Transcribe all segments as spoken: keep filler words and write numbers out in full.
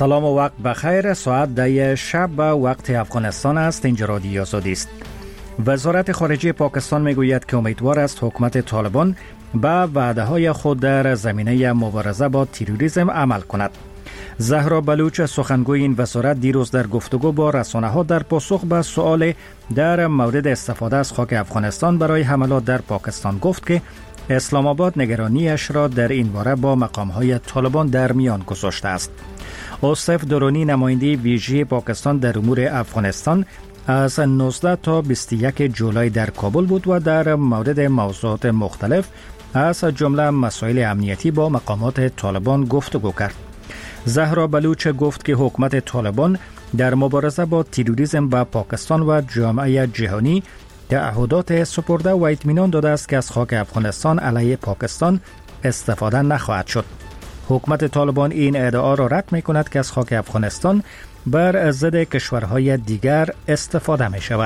سلام و وقت بخیر. ساعت ده شب به وقت افغانستان است. اینجا رادیو آزادی است. وزارت خارجه پاکستان میگوید که امیدوار است حکومت طالبان به وعده های خود در زمینه مبارزه با تروریسم عمل کند. زهرا بلوچ سخنگوی این وزارت دیروز در گفتگو با رسانه ها در پاسخ به سؤال در مورد استفاده از خاک افغانستان برای حملات در پاکستان گفت که اسلام آباد نگرانیش را در این باره با مقام های طالبان در میان گذاشته است. اوصف درونی نماینده ویژه پاکستان در امور افغانستان از نوزده تا بیست و یک جولای در کابل بود و در مورد موضوعات مختلف از جمله مسائل امنیتی با مقامات طالبان گفتگو کرد. زهرا بلوچ گفت که حکومت طالبان در مبارزه با تروریسم با پاکستان و جامعه جهانی تعهدات سپرده و اطمینان داده است که از خاک افغانستان علیه پاکستان استفاده نخواهد شد. حکومت طالبان این ادعا را رد می کند که از خاک افغانستان بر ضد کشورهای دیگر استفاده می شود.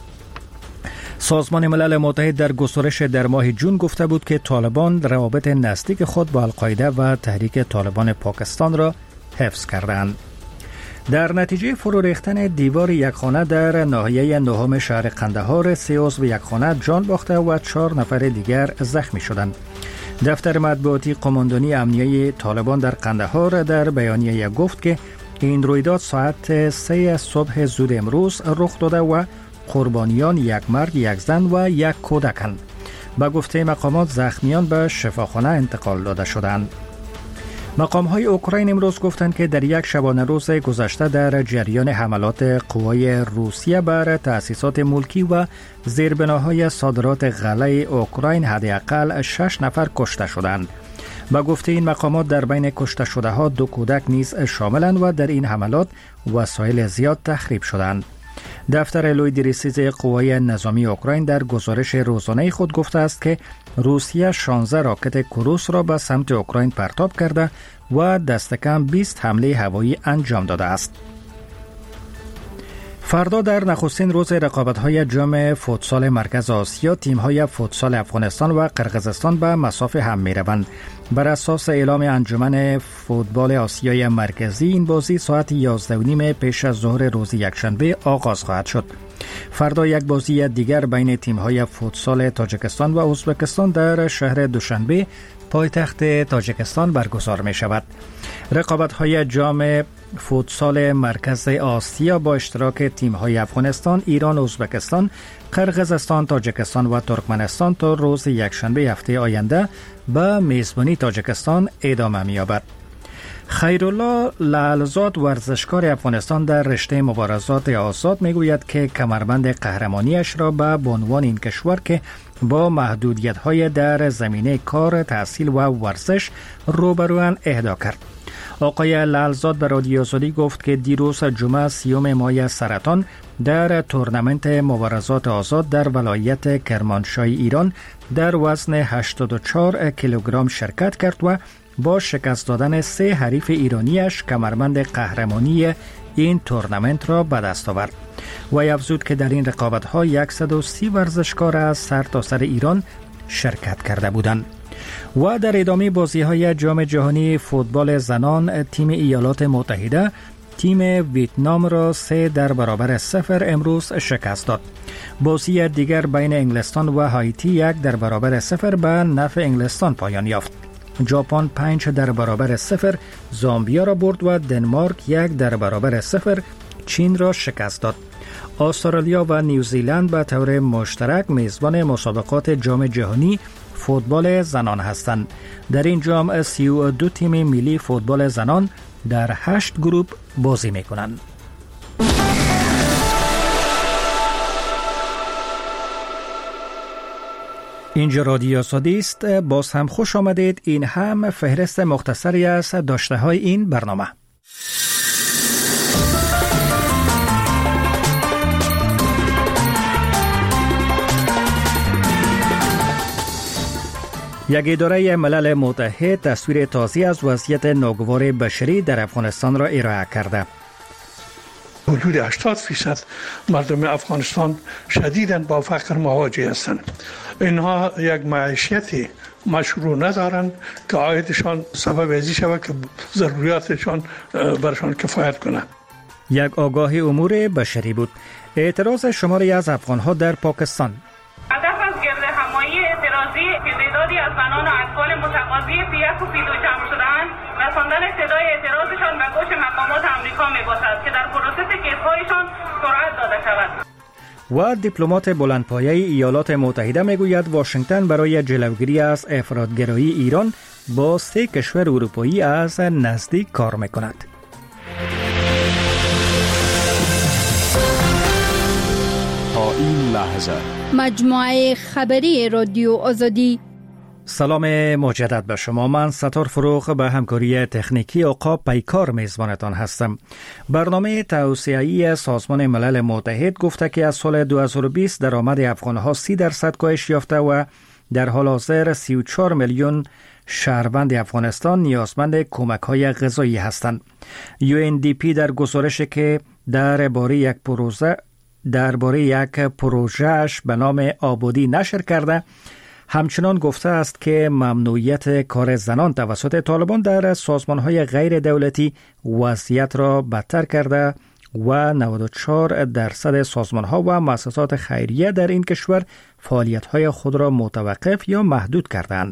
سازمان ملل متحد در گزارش در ماه جون گفته بود که طالبان روابط نزدیک خود با القاعده و تحریک طالبان پاکستان را حفظ کردند. در نتیجه فرو ریختن دیوار یک خانه در ناحیه نهم شهر قندهار، سه عضو یک خانه جان باخته و چهار نفر دیگر زخمی شدند. دفتر مطبوعاتی قماندانی امنیه طالبان در قندهار در بیانیه گفت که این رویداد ساعت سه صبح زود امروز رخ داده و قربانیان یک مرد، یک زن و یک کودکند. به گفته مقامات زخمیان به شفاخانه انتقال داده شدند. مقام‌های اوکراین امروز گفتند که در یک شبانه روز گذشته در جریان حملات قوای روسیه بر تأسیسات ملکی و زیربناهای صادرات غله اوکراین حداقل شش نفر کشته شدند. به گفته این مقامات در بین کشته شده ها دو کودک نیز شاملند و در این حملات وسایل زیاد تخریب شدند. دفتر لوی ریسیز قوای نظامی اوکراین در گزارش روزانه خود گفته است که روسیه شانزده راکت کروس را به سمت اوکراین پرتاب کرده و دست کم بیست حمله هوایی انجام داده است. فردا در نخستین روز رقابت‌های جام فوتسال مرکز آسیا، تیم‌های فوتسال افغانستان و قرقیزستان به مصاف هم می‌روند. بر اساس اعلام انجمن فوتبال آسیای مرکزی، این بازی ساعت یازده و نیم پیش از ظهر روز یکشنبه آغاز خواهد شد. فردا یک بازی دیگر بین تیم‌های فوتسال تاجیکستان و ازبکستان در شهر دوشنبه پایتخت تاجیکستان برگزار می شود. رقابت‌های جام فوتسال مرکز آسیا با اشتراک تیم‌های افغانستان، ایران، ازبکستان، قرقیزستان، تاجیکستان و ترکمنستان تا روز یکشنبه هفته آینده به میزبانی تاجیکستان ادامه می‌یابد. خیرالله لعلزاد ورزشکار افغانستان در رشته مبارزات آزاد میگوید که کمربند قهرمانیش را به عنوان این کشور که با محدودیت‌های در زمینه کار، تحصیل و ورزش روبروان اهدا کرد. آقای لعلزاد به رادیو آزادی گفت که دیروز جمعه سیوم ماه سرطان در تورنمنت مبارزات آزاد در ولایت کرمانشاه ایران در وزن هشتاد و چهار کیلوگرم شرکت کرد و با شکست دادن سه حریف ایرانیش کمربند قهرمانی این تورنمنت را به دست آورد. و افزود که در این رقابت‌ها صد و سی ورزشکار از سرتاسر ایران شرکت کرده بودند. و در ادامه بازی‌های جام جهانی فوتبال زنان، تیم ایالات متحده تیم ویتنام را سه در برابر صفر امروز شکست داد. بازی دیگر بین انگلستان و هایتی یک در برابر صفر به نفع انگلستان پایان یافت. ژاپن پنج در برابر صفر زامبیا را برد و دنمارک یک در برابر صفر چین را شکست داد. استرالیا و نیوزیلند به طور مشترک میزبان مسابقات جام جهانی فوتبال زنان هستند. در این جام سی و دو تیم ملی فوتبال زنان در هشت گروه بازی میکنند. اینجا رادیو آزادی است. باز هم خوش آمدید. این هم فهرست مختصری از داشته های این برنامه. یک اداره ملل متحد تصویر تازه از وضعیت ناگوار بشری در افغانستان را ارائه کرده. حدود هشتاد درصد مردم افغانستان شدیداً با فقر مواجه هستند. اینها یک معیشتی مشروع ندارند که عایدشان سبب ازی شود که ضروریاتشان برشان کفایت کنند. یک آگاهی امور بشری بود. اعتراض شماری از افغانها در پاکستان. هدف از گردهمایی اعتراضی که تعدادی از زنان و اطفال متقاضی پیک و پیدو جمع شده‌اند، رساندن صدای اعتراضشان به گوش مقامات آمریکا می‌باشد که در پروسس کیس‌هایشان سرعت داده شود. و دیپلمات بلندپایه ایالات متحده میگوید واشنگتن برای جلوگیری از افراط‌گرایی ایران با سه کشور اروپایی از نزدیک کار میکند. تا این لحظه مجموعه خبری رادیو آزادی. سلام مجدد به شما. من ستار فروغ به همکاری تکنیکی عقاب پیکار میزبانتان هستم. برنامه توسعه‌ای سازمان ملل متحد گفته که از سال دو هزار و بیست درآمد افغانها سی درصد کاهش یافته و در حال حاضر سی و چهار میلیون شهروند افغانستان نیازمند کمک‌های غذایی هستند. یو ان دی پی در گزارشی که درباره یک پروژه درباره یک پروژه‌اش به نام آبادی نشر کرده همچنان گفته است که ممنوعیت کار زنان توسط طالبان در سازمان‌های غیر دولتی وضعیت را بدتر کرده و نود و چهار درصد سازمان‌ها و مؤسسات خیریه در این کشور فعالیت‌های خود را متوقف یا محدود کردند.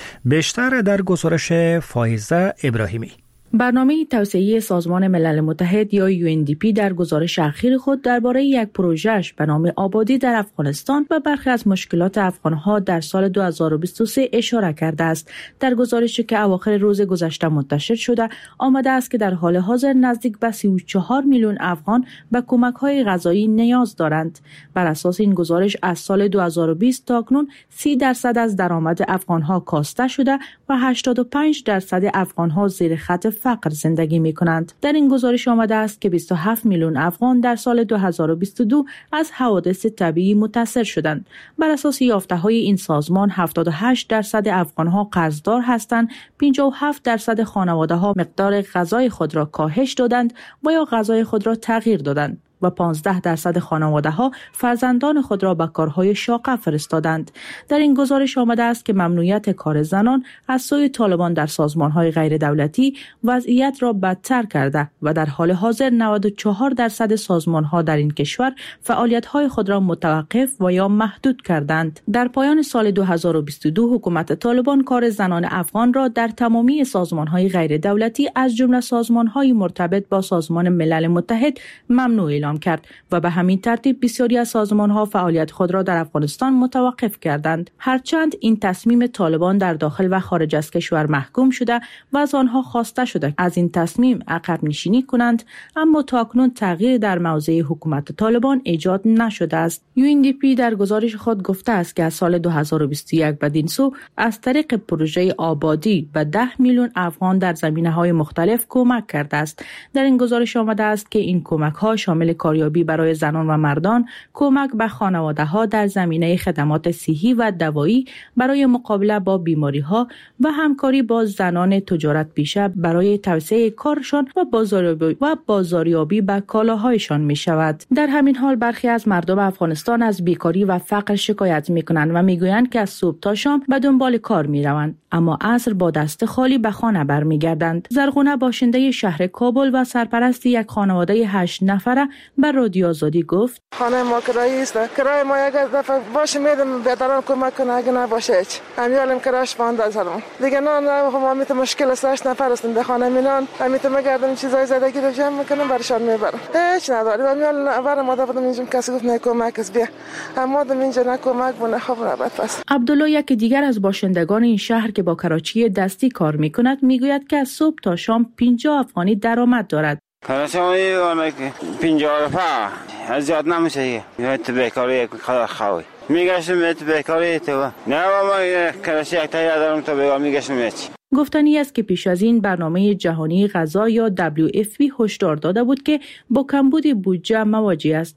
بیشتر در گزارش فایزه ابراهیمی. برنامه توسعه‌ای سازمان ملل متحد یا یو ان دی پی در گزارش اخیر خود درباره یک پروژه‌اش به نام آبادی در افغانستان و برخی از مشکلات افغان‌ها در سال دو هزار و بیست و سه اشاره کرده است. در گزارشی که اواخر روز گذشته منتشر شده، آمده است که در حال حاضر نزدیک به سی و چهار میلیون افغان به کمک‌های غذایی نیاز دارند. بر اساس این گزارش از سال دو هزار و بیست تا اکنون سی درصد از درآمد افغان‌ها کاسته شده و هشتاد و پنج درصد افغان‌ها زیر خط فقر زندگی می کنند. در این گزارش آمده است که بیست و هفت میلیون افغان در سال دو هزار و بیست و دو از حوادث طبیعی متاثر شدند. بر اساس یافته‌های این سازمان هفتاد و هشت درصد افغان‌ها قرضدار هستند، پنجاه و هفت درصد خانواده‌ها مقدار غذای خود را کاهش دادند و یا غذای خود را تغییر دادند و پانزده درصد خانواده‌ها فرزندان خود را به کارهای شاقه فرستادند. در این گزارش آمده است که ممنوعیت کار زنان از سوی طالبان در سازمان‌های غیر دولتی وضعیت را بدتر کرده و در حال حاضر نود و چهار درصد سازمان‌ها در این کشور فعالیت‌های خود را متوقف و یا محدود کردند. در پایان سال دو هزار و بیست و دو حکومت طالبان کار زنان افغان را در تمامی سازمان‌های غیر دولتی از جمله سازمان‌های مرتبط با سازمان ملل متحد ممنوع اعلام کرد و به همین ترتیب بسیاری از سازمان‌ها فعالیت خود را در افغانستان متوقف کردند. هرچند این تصمیم طالبان در داخل و خارج از کشور محکوم شده و از آنها خواسته شده از این تصمیم عقب نشینی کنند، اما تاکنون تغییر در موضع حکومت طالبان ایجاد نشده است. یو ان دی پی در گزارش خود گفته است که از سال دو هزار و بیست و یک بدین سو از طریق پروژه آبادی به ده میلیون افغان در زمینه‌های مختلف کمک کرده است. در این گزارش آمده است که این کمک‌ها شامل کاریابی برای زنان و مردان، کمک به خانواده‌ها در زمینه خدمات صحی و دوایی برای مقابله با بیماری‌ها و همکاری با زنان تجارت پیشه برای توسعه کارشان و بازاریابی و بازاریابی به کالاهایشان می‌شود. در همین حال برخی از مردم افغانستان از بیکاری و فقر شکایت می‌کنند و می‌گویند که از صبح تا شام به دنبال کار می‌روند، اما عصر با دست خالی به خانه برمیگردند. زرغونه باشنده شهر کابل و سرپرست یک خانواده هشت نفره بر رادیو آزادی گفت: خانه ما کرایه است. کرایه ما اگر دفعه باشه میدم بهتران کمک کنه، اگه نباشه هیچ. همیالم کراش باند از همون. دیگه نه نه ما میت مشکل است، هشت نفر هستیم در خانه مینان. همیت مگردم چیزای زدگی رو جمع میکنم برشان میبرم. هیچ نداری. همیال نبرم ما دادم اینجا کسی گفت نه کمک است بیا. اما دم اینجا نه کمک بونه خب رابط است. عبدالله یک دیگر از باشندگان این شهر که با کراچی دستی کار میکند میگوید که از صبح تا شام پنجاه افغانی درآمد دارد. کارشانی اون پنجاه رفع از زیاد نمیشه. یه تو بیکاری خدا خوای میگشتم تو بیکاری تو نه ما کارشی یک تا دارم تو بیکار میگشتم. گفتنی است که پیش از این برنامه جهانی غذا یا دبلیو اف پی هشدار داده بود که با کمبود بودجه مواجه است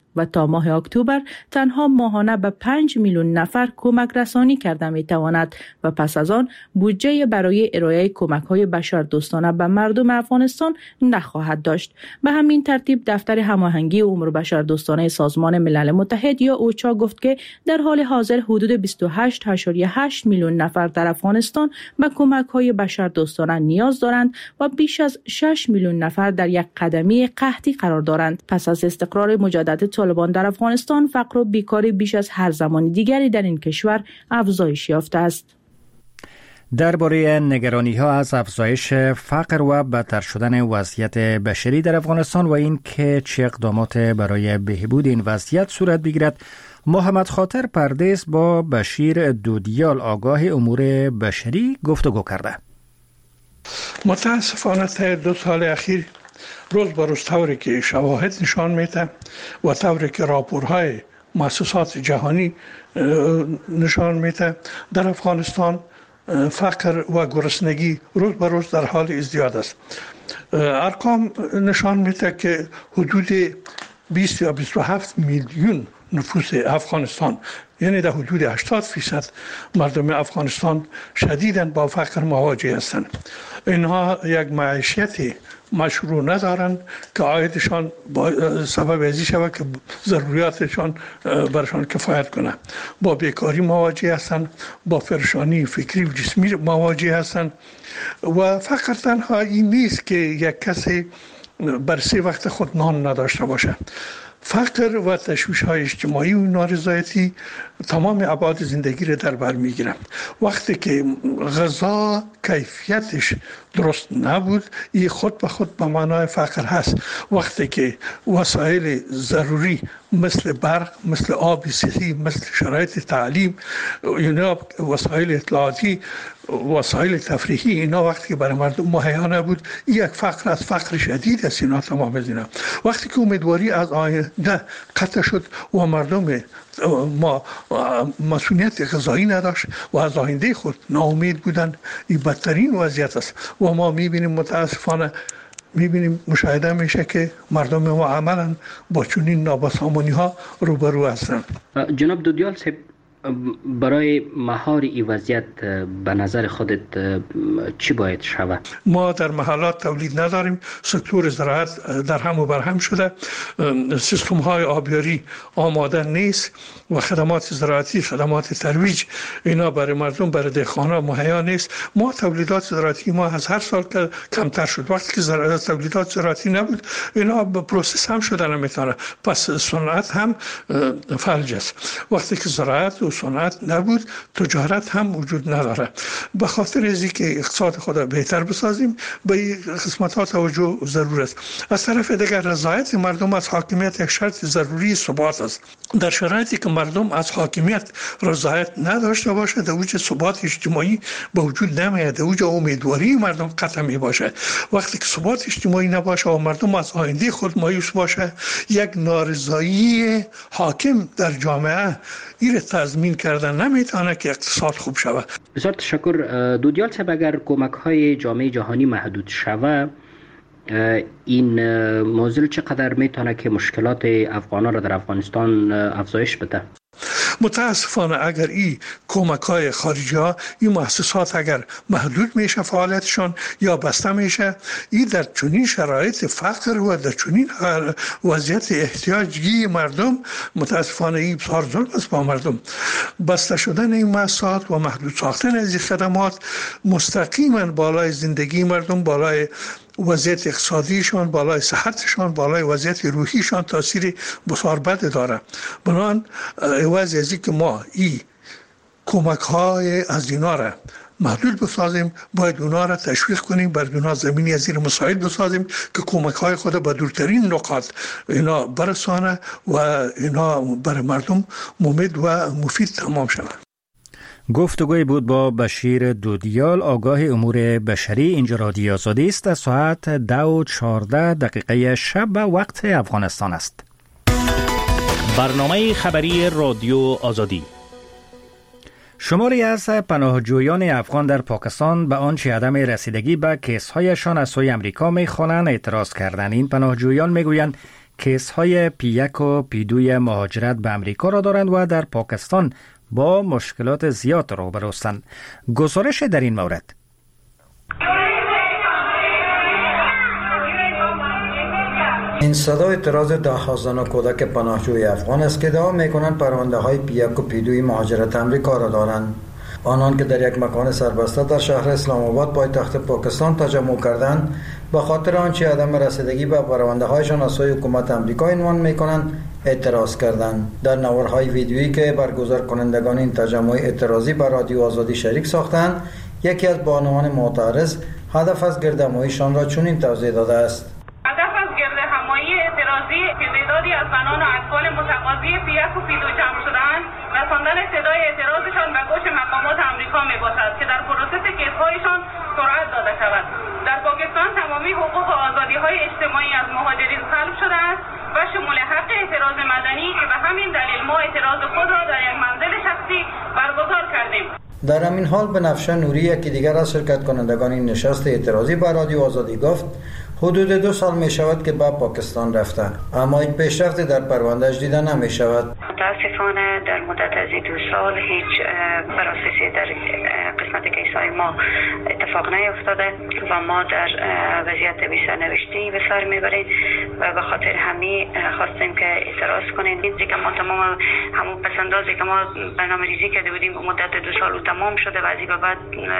و تا ماه اکتبر تنها ماهانه به پنج میلیون نفر کمک رسانی کرده می تواند و پس از آن بودجه برای ارائه کمک های بشردوستانه به مردم افغانستان نخواهد داشت. به همین ترتیب دفتر هماهنگی امور بشردوستانه سازمان ملل متحد یا اوچا گفت که در حال حاضر حدود بیست و هشت ممیز هشت میلیون نفر در افغانستان به کمک های بشردوستانه نیاز دارند و بیش از شش میلیون نفر در یک قدمی قحطی قرار دارند. پس از استقرار مجدد طالبان در افغانستان، فقر و بیکاری بیش از هر زمان دیگری در این کشور افزایش یافته است. درباره نگرانی‌ها از افزایش فقر و بدتر شدن وضعیت بشری در افغانستان و این که چه اقدامات برای بهبود این وضعیت صورت بگیرد، محمد خاطر پردیس با بشیر دودیال آگاه امور بشری گفتگو کرده. متاسفانه تا دو سال اخیر روز به روز طوری که شواهد نشان میده و طوری که راپورهای مؤسسات جهانی نشان میده، در افغانستان فقر و گرسنگی روز به روز در حال ازدیاد است. ارقام نشان میده که حدود بیست یا بیست و هفت میلیون نفوس افغانستان، یعنی در حدود هشتاد درصد مردم افغانستان شدیداً با فقر مواجه هستند. اینها یک معیشتی مشروع ندارند که عایدشان سبب ازی شود که ضروریاتشان برشان کفایت کنه. با بیکاری مواجه هستند، با پریشانی فکری و جسمی مواجه هستند و فقر تنها این نیست که یک کسی بر سه وقت خود نان نداشته باشه. فقر و تشویش‌های اجتماعی و نارضایتی تمام ابعاد زندگی را در بر می‌گیرند. وقتی که غذا کیفیتش درست نبود، این خود به خود به معنای فقر هست. وقتی که وسایل ضروری مثل برق، مثل آب صحی، مثل شرایط تعلیم، اینا وسایل اطلاعاتی، وسایل تفریحی، اینا وقتی که برای مردم مهیا نبود، این یک فقر از فقر شدید است. اینا تمام از اینا وقتی که امیدواری از آینده قطع شد و مردم ما مسئولیت غذایی نداشت و از آینده خود ناامید بودن، این بدترین وضعیت است و ما میبینیم متاسفانه میبینیم مشاهده میشه که مردم ما عملا با چنین نابسامانی ها روبرو هستند. جناب دودیال صاحب، برای مهار این وضعیت به نظر خودت چی باید شود؟ ما در محلات تولید نداریم، سکتور زراعت در هم و بر هم شده، سیستم های آبیاری آماده نیست و خدمات زراعتی، خدمات ترویج اینا برای مردم، برای دهقانا مهیا نیست. ما تولیدات زراعتی ما از هر سال که کمتر شد. وقتی که زراعت تولیدات زراعتی نبود، اینا به پروسس هم شدن نمیتونه، پس صنعت هم فلج است. وقتی که زراعت و صنعت نبود، تجارت هم وجود نداره. به خاطر از اینکه اقتصاد خود بهتر بسازیم، به این قسمت ها توجه ضرور است. از طرف دیگر رضایت مردم از حاکمیت یک شرط ضروری ثبات است. در شرایطی که مردم از حاکمیت رضایت نداشته باشه، در اوج ثبات اجتماعی به وجود نمیاد، در اوج امیدواری مردم قطع می باشه. وقتی که ثبات اجتماعی نباشه و مردم از آینده خود مایوس باشه، یک نارضایی حاکم در جامعه این تضمین کردن نمیتونه که اقتصاد خوب شود. بسیار تشکر. دودیال صاحب، اگر کمک های جامعه جهانی محدود شود، این موضوع چقدر میتونه که مشکلات افغانان را در افغانستان افزایش بده؟ متاسفانه اگر این کمک های خارجی ها، این مؤسسات اگر محدود میشه فعالیتشان یا بسته میشه، این در چنین شرایط فقر و در چنین وضعیت احتیاجی مردم، متاسفانه این بسیار ظلم است با مردم. بسته شدن این مؤسسات و محدود ساختن از این خدمات مستقیما بالای زندگی مردم، بالای وضعیت اقتصادیشان، بالای صحتشان، بالای وضعیت روحیشان تاثیر بسیار بد داره. بنابراین عوض از اینکه ما این کمک های از اینا را محدود بسازیم، باید اونا را تشویق کنیم، بر اونا زمینی از این مسائل بسازیم که کمک های خود به دورترین نقاط اینا برسانه و اینا بر مردم مفید و مفید تمام شود. گفتگوی بود با بشیر دودیال آگاه امور بشری. اینجا رادیو آزادی است. از ساعت ده و چهارده دقیقه شب به وقت افغانستان است. برنامه خبری رادیو آزادی. شماری از پناهجویان افغان در پاکستان به آنچه عدم رسیدگی به کیس‌هایشان از سوی امریکا می‌خوانند اعتراض کردند. این پناهجویان می‌گویند کیس های پی یک و پی دو مهاجرت به امریکا را دارند و در پاکستان با مشکلات زیاد روبروستند. گزارش در این مورد. این صدا اعتراض ده ها زن و کودک پناهجوی افغان است که ادعا میکنند پرونده های پی یک و پی دو مهاجرت امریکا را دارند. آنان که در یک مکان سربسته در شهر اسلام آباد پایتخت پاکستان تجمع کردند به خاطر آنچه عدم رسیدگی به پرونده هایشان از سوی حکومت امریکا عنوان میکنند اعتراض کردند. در نوارهای ویدیویی که برگزار کنندگان این تجمع اعتراضی به رادیو آزادی شریک ساختند، یکی از بانوان معترض هدف از گردهماییشان را چنین توضیح داده است: هدف از گردهمایی اعتراضی که تعدادی از زنان و اطفال متقاضی پی یک و پی دو جمع شدند، رساندن صدای اعتراضشان به گوش مقامات امریکا میباشد که در پروسس کیس‌هایشان سرعت داده شود. در پاکستان تمامی حقوق و آزادی‌های اجتماعی از مهاجرین سلب شده است و شمول حق اعتراض مدنی که به همین دلیل ما اعتراض خود را در یک منزل شخصی برگزار کردیم. در همین حال بنفشه نوری، یکی دیگر از شرکت کنندگان این نشست اعتراضی به رادیو آزادی گفت حدود دو سال می شود که به پاکستان رفته، اما این پیشرفت در پروندهش دیده نمی شود. متاسفانه در مدت از دو سال هیچ پروسسی در قسمت کیسای ما اتفاق نیفتاده و ما در وضعیت بسیار نوشتی به سر میبریم و به خاطر همین خواستیم که اعتراض کنیم. دیگه که ما تمام همون پسندازی که ما برنامه ریزی کرده بودیم به مدت دو سال و تمام شده و از این به بعد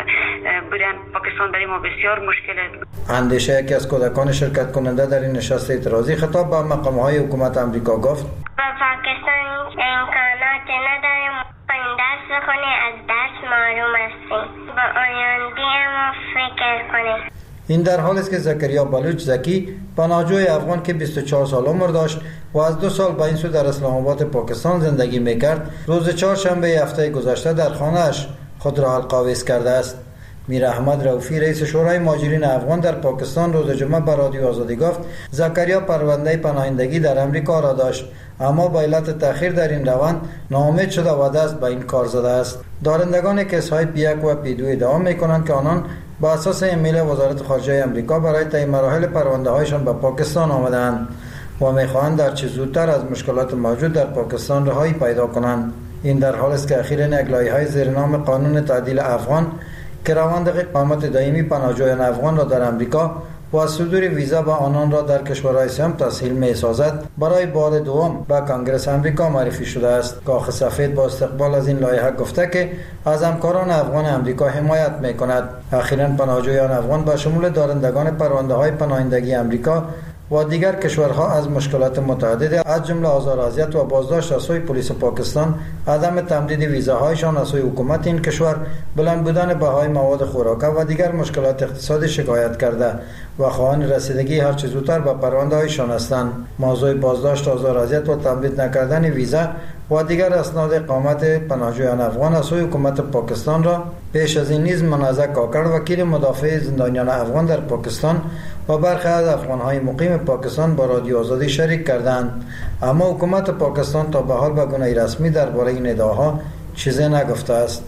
بودن پاکستان برای ما بسیار مشکله. اندیشه یکی از کودکان شرکت کننده در این نشست اعتراضی خطاب به مقام‌های حکومت آمریکا گفت: با پاکستان امکانات نداریم این درس بخونیم، از درس محروم هستیم، با آینده ما فکر کنیم. این در حالی است که زکریا بلوچ زکی، پناهجوی افغان که بیست و چهار سال عمر داشت و از دو سال به این سو در اسلام آباد پاکستان زندگی میکرد، روز چهارشنبه هفته گذشته در خانه‌اش خود را حلق‌آویز کرده است. میر احمد رؤوفی، رئیس شورای مهاجرین افغان در پاکستان، روز جمعه به رادیو آزادی گفت زکریا پرونده پناهندگی در امریکا را داشت، اما به علت تأخیر در این روند ناامید شده و دست به این کار زده است. دارندگان کیس‌های پی یک و پی دو ادعا می‌کنند که آنان با اساس ایمیل وزارت خارجه امریکا برای طی مراحل پرونده‌هایشان به پاکستان آمدند و می‌خواهند در چه زودتر از مشکلات موجود در پاکستان رهایی پیدا کنند. این در حالی است که اخیراً یک لایحه زیر نام قانون تعدیل افغان که روند اقامت دائمی پناهجویان افغان را در امریکا و صدور ویزا به آنان را در کشورهای سوم تسهیل می‌سازد برای بار دوم به کنگره امریکا معرفی شده است. کاخ سفید با استقبال از این لایحه گفته که از همکاران افغان امریکا حمایت می‌کند. اخیراً پناهجویان افغان به شمول دارندگان پرونده‌های پناهندگی امریکا و دیگر کشورها از مشکلات متعدد از جمله آزار و اذیت و بازداشت از سوی پلیس پاکستان، عدم تمدید ویزاهایشان از سوی حکومت این کشور، بلند بودن بهای مواد خوراکه و دیگر مشکلات اقتصادی شکایت کرده و خواهان رسیدگی هر چه زودتر به پرونده‌هایشان هستند. موضوع بازداشت، آزار و اذیت و تمدید نکردن ویزا و دیگر اسناد اقامت پناهجویان افغان از سوی حکومت پاکستان را پیش از این نیز منازع کاکر، وکیل مدافع زندانیان افغان در پاکستان و برخی از افغان‌های مقیم پاکستان با رادیو آزادی شریک کردند، اما حکومت پاکستان تا به حال به گونه رسمی درباره این ادعاها چیزی نگفته است.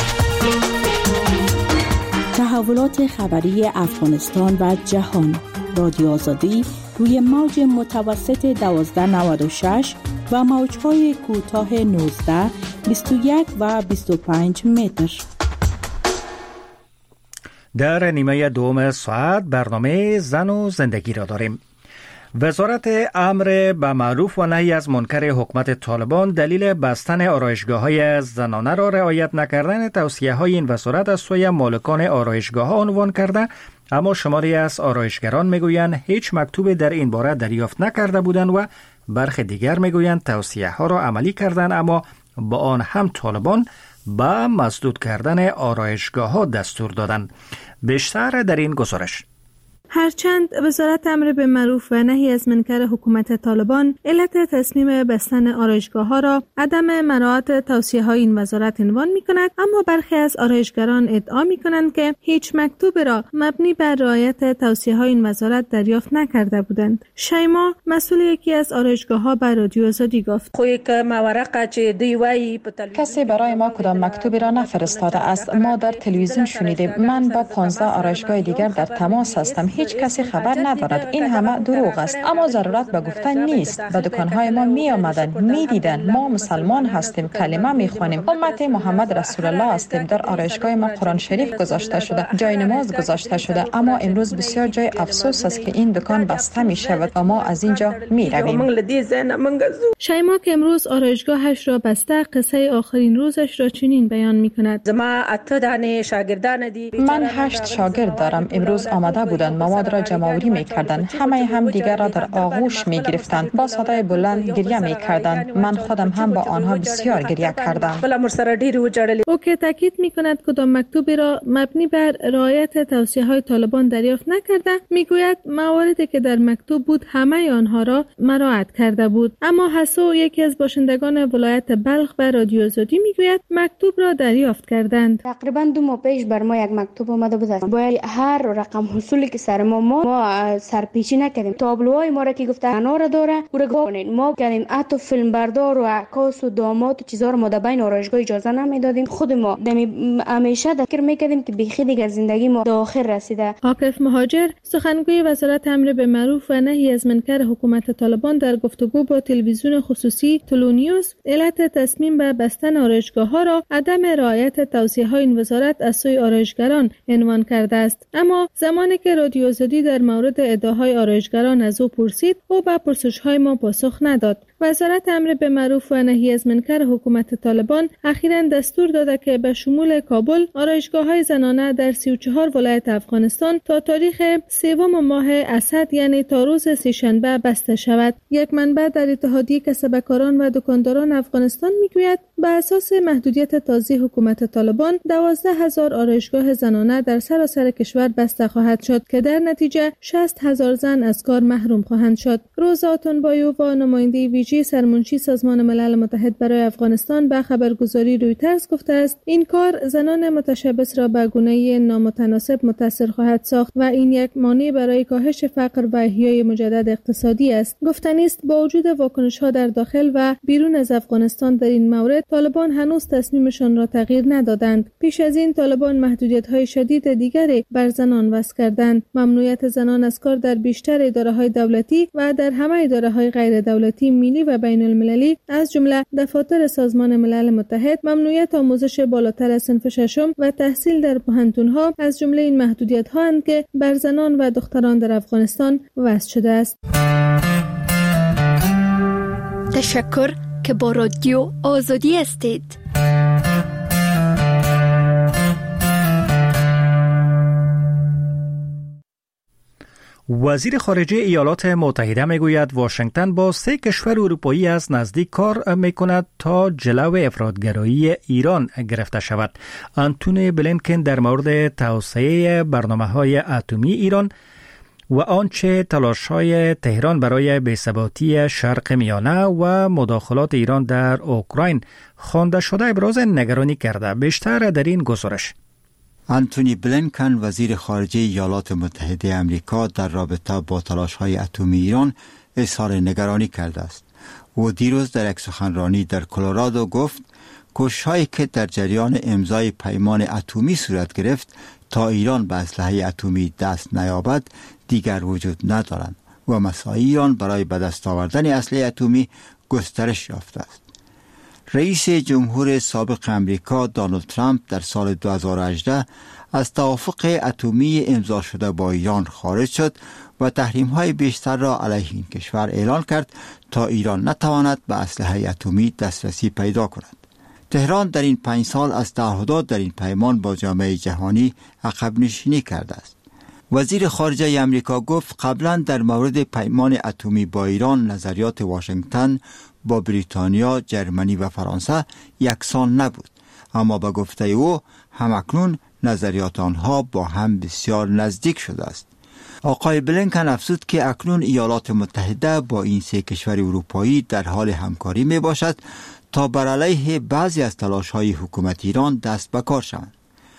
تحولات خبری افغانستان و جهان، رادیو آزادی روی موج متوسط دوازده نود و شش و موج‌های کوتاه نوزده، بیست و یک و بیست و پنج متر. در نیمه دوم ساعت برنامه زن و زندگی را داریم. وزارت امر به معروف و نهی از منکر حکومت طالبان دلیل بستن آرایشگاه‌های زنانه را رعایت نکردن توصیه‌های این وزارت از سوی مالکان آرایشگاه‌ها عنوان کرده، اما شماری از آرایشگران میگویند هیچ مکتوبی در این باره دریافت نکرده بودند و برخی دیگر میگویند توصیه‌ها را عملی کردند، اما با آن هم طالبان با مسدود کردن آرایشگاه‌ها دستور دادند. بیشتر در این گزارش. هرچند وزارت امر به معروف و نهی از منکر حکومت طالبان علت تصمیم بستن آرایشگاه‌ها را عدم مراعات توصیه‌های این وزارت عنوان می‌کند، اما برخی از آرایشگران ادعا می‌کنند که هیچ مکتوب را مبنی بر رعایت توصیه‌های این وزارت دریافت نکرده بودند. شیما، مسئول یکی از آرایشگاه‌ها، به رادیو آزادی گفت: کسی برای ما کدام مکتوبی را نفرستاده است. ما در تلویزیون شنیدیم. من با پانزده آرایشگاه دیگر در تماس هستم. هیچ هیچ کسی خبر ندارد. این همه دروغ است. اما ضرورت به گفتن نیست. به دکانهای ما می آمدن، می دیدن ما مسلمان هستیم، کلمه می خوانیم، امت محمد رسول الله هستیم. در آرایشگاه ما قرآن شریف گذاشته شده، جای نماز گذاشته شده. اما امروز بسیار جای افسوس است که این دکان بسته می شود و ما از اینجا می رویم. شیما که امروز آرایشگاهش را بسته، قصه آخرین روزش را چنین بیان می کند. من هشت شاگرد دارم. امروز آمده بودند، مواد را جمع‌آوری می کردند. همه هم دیگر را در آغوش می گرفتند. با صدای بلند گریه می کردند. من خودم هم با آنها بسیار گریه کردم. او که تاکید می کند کدام مکتوبی را مبنی بر رعایت توصیه های طالبان دریافت نکرده، می گوید مواردی که در مکتوب بود همه آنها را مراعات کرده بود. اما حسو، یکی از باشندگان ولایت بلخ، به رادیو آزادی می گوید مکتوب را دریافت کردند. تقریبا دو ماه پیش بر ما یک مکتوب اومده بود. باید هر رقم حصولی که سر ما ما, ما سرپیچی نکردیم. تابلوهای ما را که گفته انار داره او را گفتن ما کردیم. حتی فیلم بردار و عکاس و داماد و چیزا رو ما در بین آرایشگاه اجازه نمیدادیم. خود ما دمی همیشه فکر میکردیم که بیخی دیگر زندگی ما تا آخر رسیده. عاکف مهاجر، سخنگوی وزارت امر به معروف و نهی از منکر حکومت طالبان، در گفتگو با تلویزیون خصوصی تلونیوس علت تصمیم به بستن آرایشگاه‌ها را عدم رعایت توصیه‌های این وزارت از سوی آرایشگران عنوان کرده است. اما زمانی که رادیو آزادی در مورد ادعاهای آرایشگران از او پرسید، او به پرسش‌های ما پاسخ نداد. وزارت امر به معروف و نهی از منکر حکومت طالبان اخیراً دستور داده که به شمول کابل آرایشگاه‌های زنانه در سی و چهار ولایت افغانستان تا تاریخ سوم ماه اسد، یعنی تا روز سه‌شنبه بسته شود. یک منبع در اتحادیه کسبکاران و دکانداران افغانستان میگوید به اساس محدودیت تازه حکومت طالبان دوازده هزار آرایشگاه زنانه در سراسر کشور بسته خواهد شد که در نتیجه شصت هزار زن از کار محروم خواهند شد. روزا آتونبایووا، نماینده ویژه سرمنشی سازمان ملل متحد برای افغانستان، به خبرگزاری رویترز گفته است این کار زنان متشبث را به گونه‌ای نامتناسب متاثر خواهد ساخت و این یک مانع برای کاهش فقر و احیای مجدد اقتصادی است. گفتنی است با وجود واکنش‌ها در داخل و بیرون از افغانستان در این مورد، طالبان هنوز تصمیمشان را تغییر ندادند. پیش از این طالبان محدودیت‌های شدید دیگری بر زنان وضع کردند. ممنوعیت زنان از کار در بیشتر اداره‌های دولتی و در همه اداره‌های غیر دولتی ملی و بین المللی از جمله دفاتر سازمان ملل متحد، ممنوعیت آموزش بالاتر از صنف ششم و تحصیل در پوهنتون‌ها از جمله این محدودیت‌ها اند که بر زنان و دختران در افغانستان وضع شده است. تشکر که با رادیو آزادی هستید. وزیر خارجه ایالات متحده میگوید واشنگتن با سه کشور اروپایی از نزدیک کار میکند تا جلو افراطگرایی ایران گرفته شود. آنتونی بلینکن در مورد توسعه برنامه‌های اتمی ایران و آنچه تلاش‌های تهران برای بی‌ثباتی شرق میانه و مداخلات ایران در اوکراین خوانده شده ابراز نگرانی کرده. بیشتر در این گزارش. آنتونی بلینکن، وزیر خارجه ایالات متحده آمریکا، در رابطه با تلاش‌های اتمی ایران اظهار نگرانی کرده است. او دیروز در یک سخنرانی در کلرادو گفت کوشش‌هایی که در جریان امضای پیمان اتمی صورت گرفت تا ایران به اسلحه اتمی دست نیابد دیگر وجود ندارند و مساعی ایران برای به دست آوردن اسلحه اتمی گسترش یافته است. رئیس جمهور سابق امریکا دونالد ترامپ در سال دو هزار و هجده از توافق اتمی امضا شده با ایران خارج شد و تحریم‌های بیشتر را علیه این کشور اعلان کرد تا ایران نتواند به اسلحه اتمی دسترسی پیدا کند. تهران در این پنج سال از تعهدات در این پیمان با جامعه جهانی عقب نشینی کرده است. وزیر خارجه امریکا گفت قبلا در مورد پیمان اتمی با ایران نظریات واشنگتن با بریتانیا، جرمنی و فرانسه یکسان نبود، اما به گفته او همکنون نظریات آنها با هم بسیار نزدیک شده است. آقای بلینکن افزود که اکنون ایالات متحده با این سه کشور اروپایی در حال همکاری می باشد تا بر علیه بعضی از تلاش‌های حکومت ایران دست به کار شوند.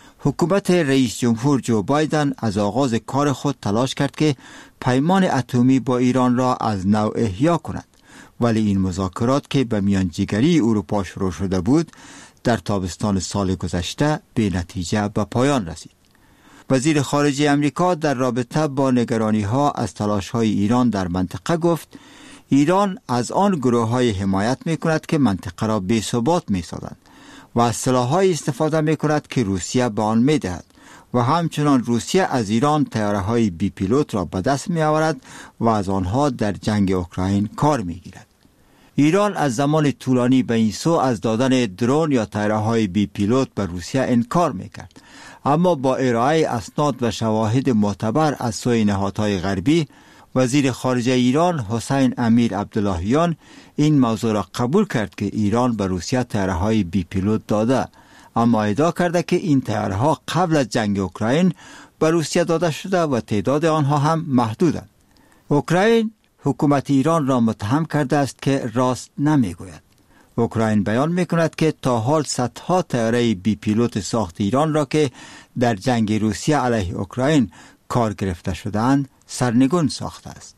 حکومت رئیس جمهور جو بایدن از آغاز کار خود تلاش کرد که پیمان اتمی با ایران را از نو احیا کند، ولی این مذاکرات که به میانجیگری اروپا شروع شده بود در تابستان سال گذشته به نتیجه به پایان رسید. وزیر خارجه امریکا در رابطه با نگرانی‌ها از تلاش‌های ایران در منطقه گفت ایران از آن گروه‌های حمایت می‌کند که منطقه را بی‌ثبات می‌سازند و از سلاح‌های استفاده می‌کند که روسیه به آن می‌دهد و همچنان روسیه از ایران طیاره‌های بی پیلوت را به دست می‌آورد و از آنها در جنگ اوکراین کار می‌گیرد. ایران از زمان طولانی به این سو از دادن درون یا طیاره‌های بی پیلوت به روسیه انکار می‌کرد، اما با ارائه اسناد و شواهد معتبر از سوی نهادهای غربی، وزیر خارجه ایران حسین امیر عبداللهیان این موضوع را قبول کرد که ایران به روسیه طیاره‌های بی پیلوت داده، اما ادعا کرده که این طیاره‌ها قبل از جنگ اوکراین به روسیه داده شده و تعداد آنها هم محدودند. اوکراین حکومت ایران را متهم کرده است که راست نمیگوید. اوکراین بیان میکند که تا حال صدها طیاره بی پیلوت ساخت ایران را که در جنگ روسیه علیه اوکراین کار گرفته شده‌اند سرنگون ساخته است.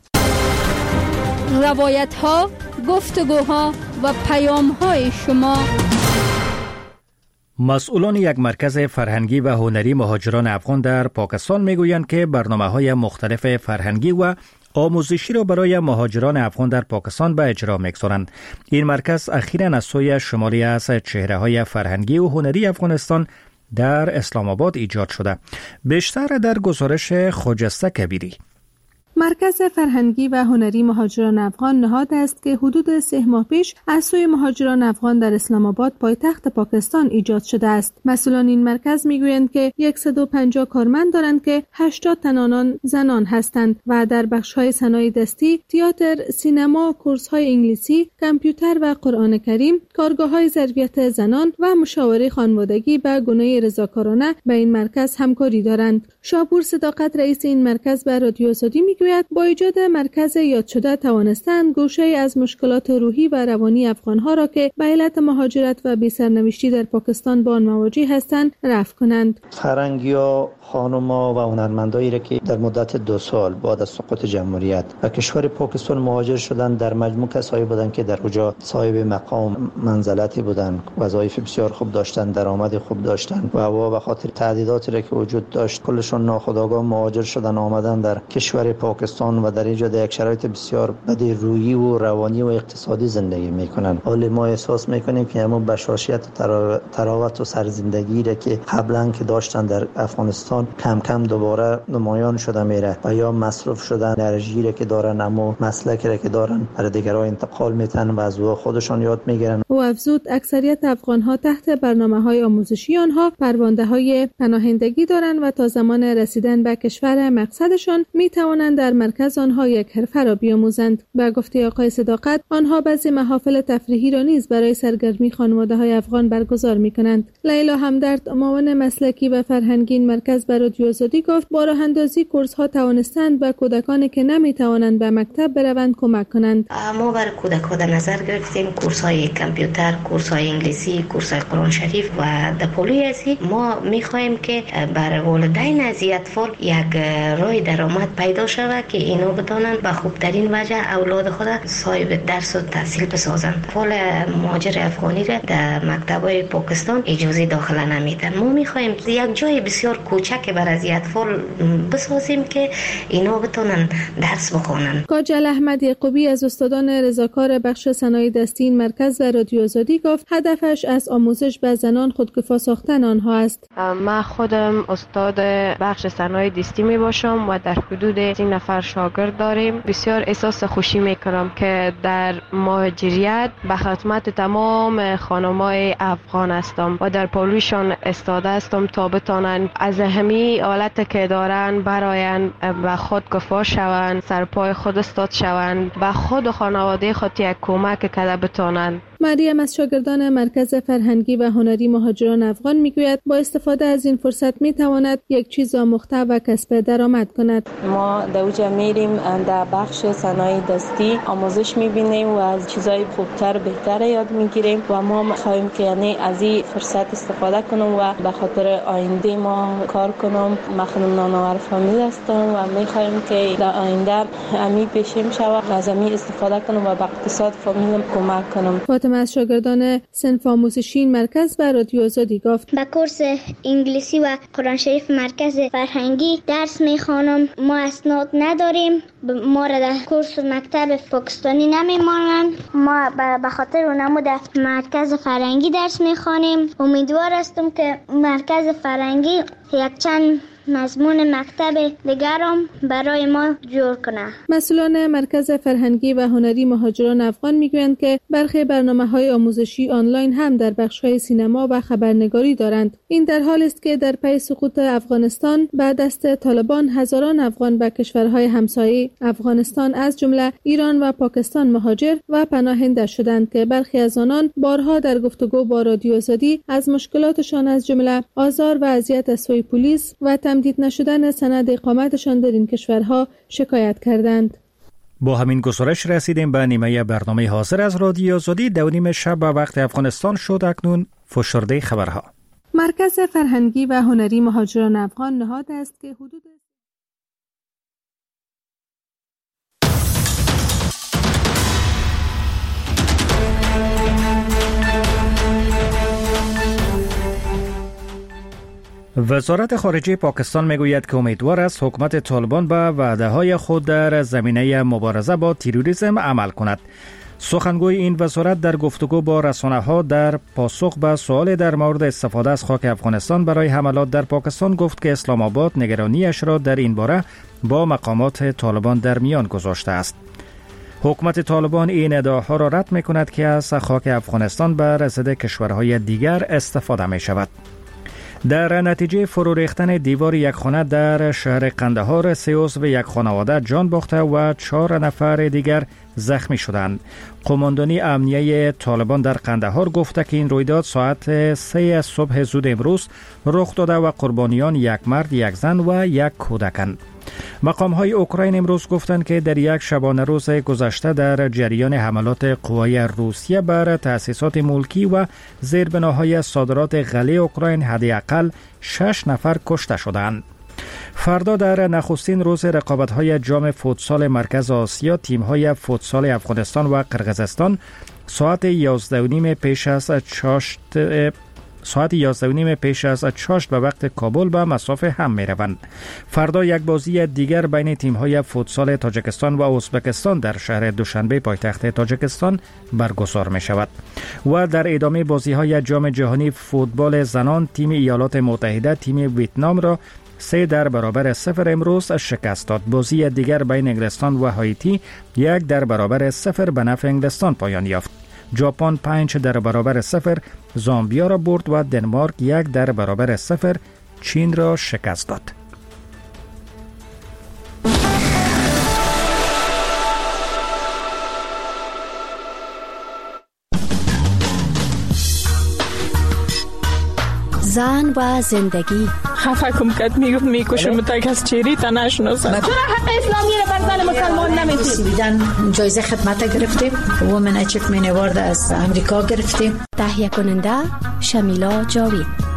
روایت ها، گفتگوها و پیام های شما. مسئولان یک مرکز فرهنگی و هنری مهاجران افغان در پاکستان میگویند که برنامه‌های مختلف فرهنگی و آموزشی را برای مهاجران افغان در پاکستان به اجرا می‌گذارند. این مرکز اخیراً از سوی شماری از چهره‌های فرهنگی و هنری افغانستان در اسلام آباد ایجاد شده. بیشتر در گزارش خجسته کبیری. مرکز فرهنگی و هنری مهاجران افغان نهاد است که حدود سه ماه پیش از سوی مهاجران افغان در اسلام آباد پایتخت پاکستان ایجاد شده است. مسئولان این مرکز میگویند که صد و پنجاه کارمند دارند که هشتاد تن آنان زنان هستند و در بخش‌های صنایع دستی، تئاتر، سینما، کورس‌های انگلیسی، کامپیوتر و قرآن کریم، کارگاه‌های ظرفیت زنان و مشاوره خانوادگی به گونه رضاکارانه به این مرکز همکاری دارند. شاپور صداقت رئیس این مرکز به رادیو آزادی میگوید با ایجاد مرکز یاد شده توانستند گوشه از مشکلات روحی و روانی افغانها را که به علت مهاجرت و بی‌سرنوشتی در پاکستان با آن مواجه هستند رفع کنند. فرهنگی‌ها، خانم‌ها و هنرمندایی را که در مدت دو سال بعد از سقوط جمهوریت و کشور پاکستان مهاجر شدند در مجموع کسایی بودند که در اونجا صاحب مقام منزلتی بودند، وظایف بسیار خوب داشتند، درآمد خوب داشتند و به خاطر تهدیداتی را که وجود داشت کلشون ناخودآگاه مهاجر شدن آمدن در کشور پاکستان و در اینجا در یک شرایط بسیار بد روحی و روانی و اقتصادی زندگی میکنن. حالا ما احساس میکنیم که همون بشاشیت و تراوت و سرزندگی را که قبلا که داشتن در افغانستان کم کم دوباره نمایان شده میره و یا مصرف شدن انرژی را که دارن اما مسلک را که دارن برای دیگران انتقال میتن و از خودشان یاد میگیرن. او افزود اکثریت افغانها تحت برنامه‌های آموزشی آنها پرونده‌های پناهندگی دارند و تا زمان رسیدن به کشور مقصدشان میتوانند در مرکز آنها یک حرفه را بیاموزند. به گفته آقای صداقت آنها بعضی محافل تفریحی را نیز برای سرگرمی خانواده‌های افغان برگزار میکنند. لیلا همدرد معاون مسلکی و فرهنگی این مرکز به رادیو آزادی گفت با راه اندازی کورس ها توانستند به کودکانی که نمیتوانند به مکتب بروند کمک کنند. ما برای کودک‌ها در نظر گرفتیم کورس های کامپیوتر، کورس های انگلیسی، کورس های قرآن شریف و در پولوی ازی ما میخوایم که برای والدین از اطفال یک راه درآمد پیدا شود که اینا بتونن به خوبترین وجه اولاد خود صاحب درس و تحصیل بسازند. اطفال مهاجر افغانی را در مکتب‌های پاکستان اجازه داخل نمیدن. ما میخوایم یک جای بسیار کوچک برای از اطفال بسازیم که اینا بتونن درس بخونن. کاجل احمد یعقوبی از استادان رضاکار بخش صنایع دستی این مرکز و رادیو آزادی گفت هدفش از آموزش به زنان خودکفا ساختن آنها است. من خودم استاد بخش صنایع دستی می باشم و در حدود سی نفر شاگرد داریم. بسیار احساس خوشی میکنم که در مهاجریت به خدمت تمام خانمای افغان هستم و در پولوشان استاده هستم تا بتونن از همی حالت که دارن براین به خود کفا شوند، سرپای خود استاد شوند، به خود و خانواده خود یک کمک کرده بتونن. مریم از شاگردان مرکز فرهنگی و هنری مهاجران افغان میگوید با استفاده از این فرصت میتواند یک چیز آموخته و کسب درآمد کند. ما در اوجا میریم در بخش صنایع دستی آموزش میبینیم و از چیزای خوبتر بهتر یاد میگیریم و ما میخوایم که یعنی از این فرصت استفاده کنم و به خاطر آینده ما کار کنم. من خانم نانوار فامیل هستم و میخوایم که در آینده امی پیشم شود و از امی استفاده کنم و به اقتصاد فامیلم کمک کنم. فاطمه فاطمه از شاگردان صنف آموزشی مرکز به رادیو آزادی گفت: به کورس انگلیسی و قرآن شریف مرکز فرهنگی درس میخوانم. ما اسناد نداریم، ما را در کورس مکتب پاکستانی نمیمانند. ما به خاطر اونمو در مرکز فرهنگی درس میخوانیم. امیدوار هستم که مرکز فرهنگی یک چند مضمون مکتب دیگرم برای ما جور کنه. مسئولان مرکز فرهنگی و هنری مهاجران افغان میگویند که برخی برنامه‌های آموزشی آنلاین هم در بخش‌های سینما و خبرنگاری دارند. این در حالی است که در پی سقوط افغانستان به دست طالبان هزاران افغان به کشورهای همسایه افغانستان از جمله ایران و پاکستان مهاجر و پناهنده شدند که برخی از آنان بارها در گفتگو با رادیو آزادی از مشکلاتشان از جمله آزار و اذیت از سوی پلیس و تمدید نشدن سند اقامتشان در این کشورها شکایت کردند. با همین گزارش رسیدیم به نیمه برنامه حاضر از رادیو آزادی. دو نیم شب به وقت افغانستان شد. اکنون فشرده خبرها. مرکز فرهنگی و هنری مهاجران افغان نهاد است که حدود وزارت خارجه پاکستان میگوید که امیدوار است حکومت طالبان به وعده‌های خود در زمینه مبارزه با تروریسم عمل کند. سخنگوی این وزارت در گفتگو با رسانه‌ها در پاسخ به سوال در مورد استفاده از خاک افغانستان برای حملات در پاکستان گفت که اسلام آباد نگرانیش را در این باره با مقامات طالبان در میان گذاشته است. حکومت طالبان این ادعاها را رد می‌کند که از خاک افغانستان بر ضد کشورهای دیگر استفاده می‌شود. در نتیجه فرو ریختن دیوار یک خانه در شهر قندهار، سه عضو یک خانواده جان باخته و چهار نفر دیگر زخمی شدند. قماندانی امنیه طالبان در قندهار گفته که این رویداد ساعت سه صبح زود امروز رخ داده و قربانیان یک مرد، یک زن و یک کودکند. مقام های اوکراین امروز گفتند که در یک شبانه روز گذشته در جریان حملات قوای روسیه بر تأسیسات ملکی و زیربناهای صادرات غله اوکراین حداقل شش نفر کشته شدند. فردا در نخستین روز رقابت‌های جام فوتسال مرکز آسیا، تیم‌های فوتسال افغانستان و قرقیزستان ساعت یازده و نیم پیش از چاشت ساعت یازده و نیم پیش از چاشت به وقت کابل به مصاف هم می روند. فردا یک بازی دیگر بین تیم‌های فوتسال تاجیکستان و ازبکستان در شهر دوشنبه پایتخت تاجیکستان برگزار می شود و در ادامه بازی‌های جام جهانی فوتبال زنان تیم ایالات متحده تیم ویتنام را سه در برابر صفر امروز شکست داد. بازی دیگر بین انگلستان و هایتی یک در برابر صفر به نفع انگلستان پایان یافت. ژاپن پنج در برابر صفر زامبیا را برد و دنمارک یک در برابر صفر چین را شکست داد. زن و زندگی خفه کم کت میگفت میکشم تا از چیری تا نشناسم. چرا حق اسلامی را بر زن مسلمان نمیدید؟ سویدن جایزه خدمت گرفتیم، وومن اچیومنت اوارد از امریکا گرفتیم. تهیه کننده شمیلا جاوید.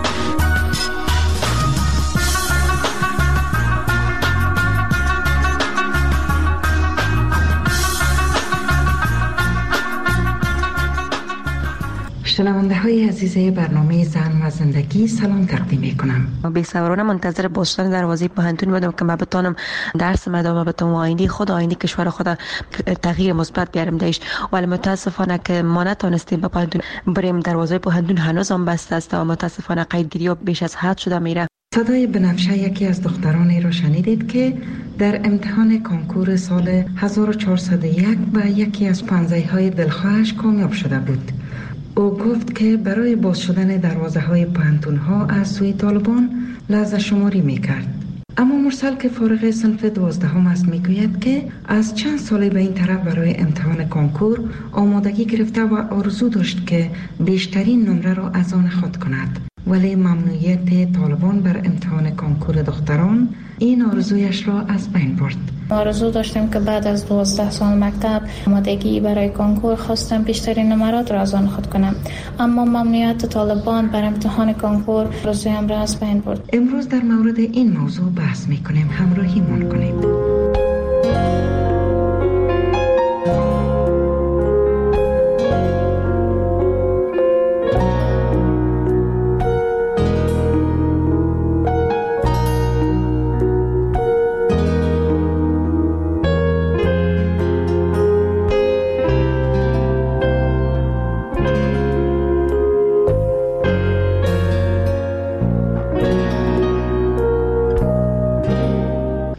شنونده های عزیز برنامه زن و زندگی سلام تقدیم می کنم. بی‌صبرانه منتظر بازشدن دروازه پوهنتون بودم که من بتونم درس ادامه بدم و آینده خود آینده کشور خود تغییر مثبت بیارم درش، ولی متاسفانه که ما نتونستیم به پوهنتون بریم. دروازه پوهنتون هنوز هم بسته است و متاسفانه قیدگیری بیش از حد شده میره. صدای بنفشه یکی از دخترانی را شنیدید که در امتحان کنکور سال هزار و چهارصد و یک و یکی از پانزده‌های دلخواهش کامیاب شده بود. او گفت که برای باز شدن دروازه های پوهنتون ها از سوی طالبان لحظه شماری می کرد. اما مرسل که فارغ صنف دوازدهم است می گوید که از چند سال به این طرف برای امتحان کنکور آمادگی گرفته و آرزو داشت که بیشترین نمره را از آن خود کند، ولی ممنوعیت طالبان بر امتحان کنکور دختران این آرزویش را از بین برد. آرزو داشتیم که بعد از دوازده سال مکتب آمادگی برای کنکور خواستم بیشترین نمرات را از آن خود کنم، اما ممنوعیت طالبان بر امتحان کنکور آرزویم را از بین برد. امروز در مورد این موضوع بحث می‌کنیم، همراهیمان کنید.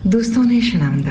دوستان شنونده،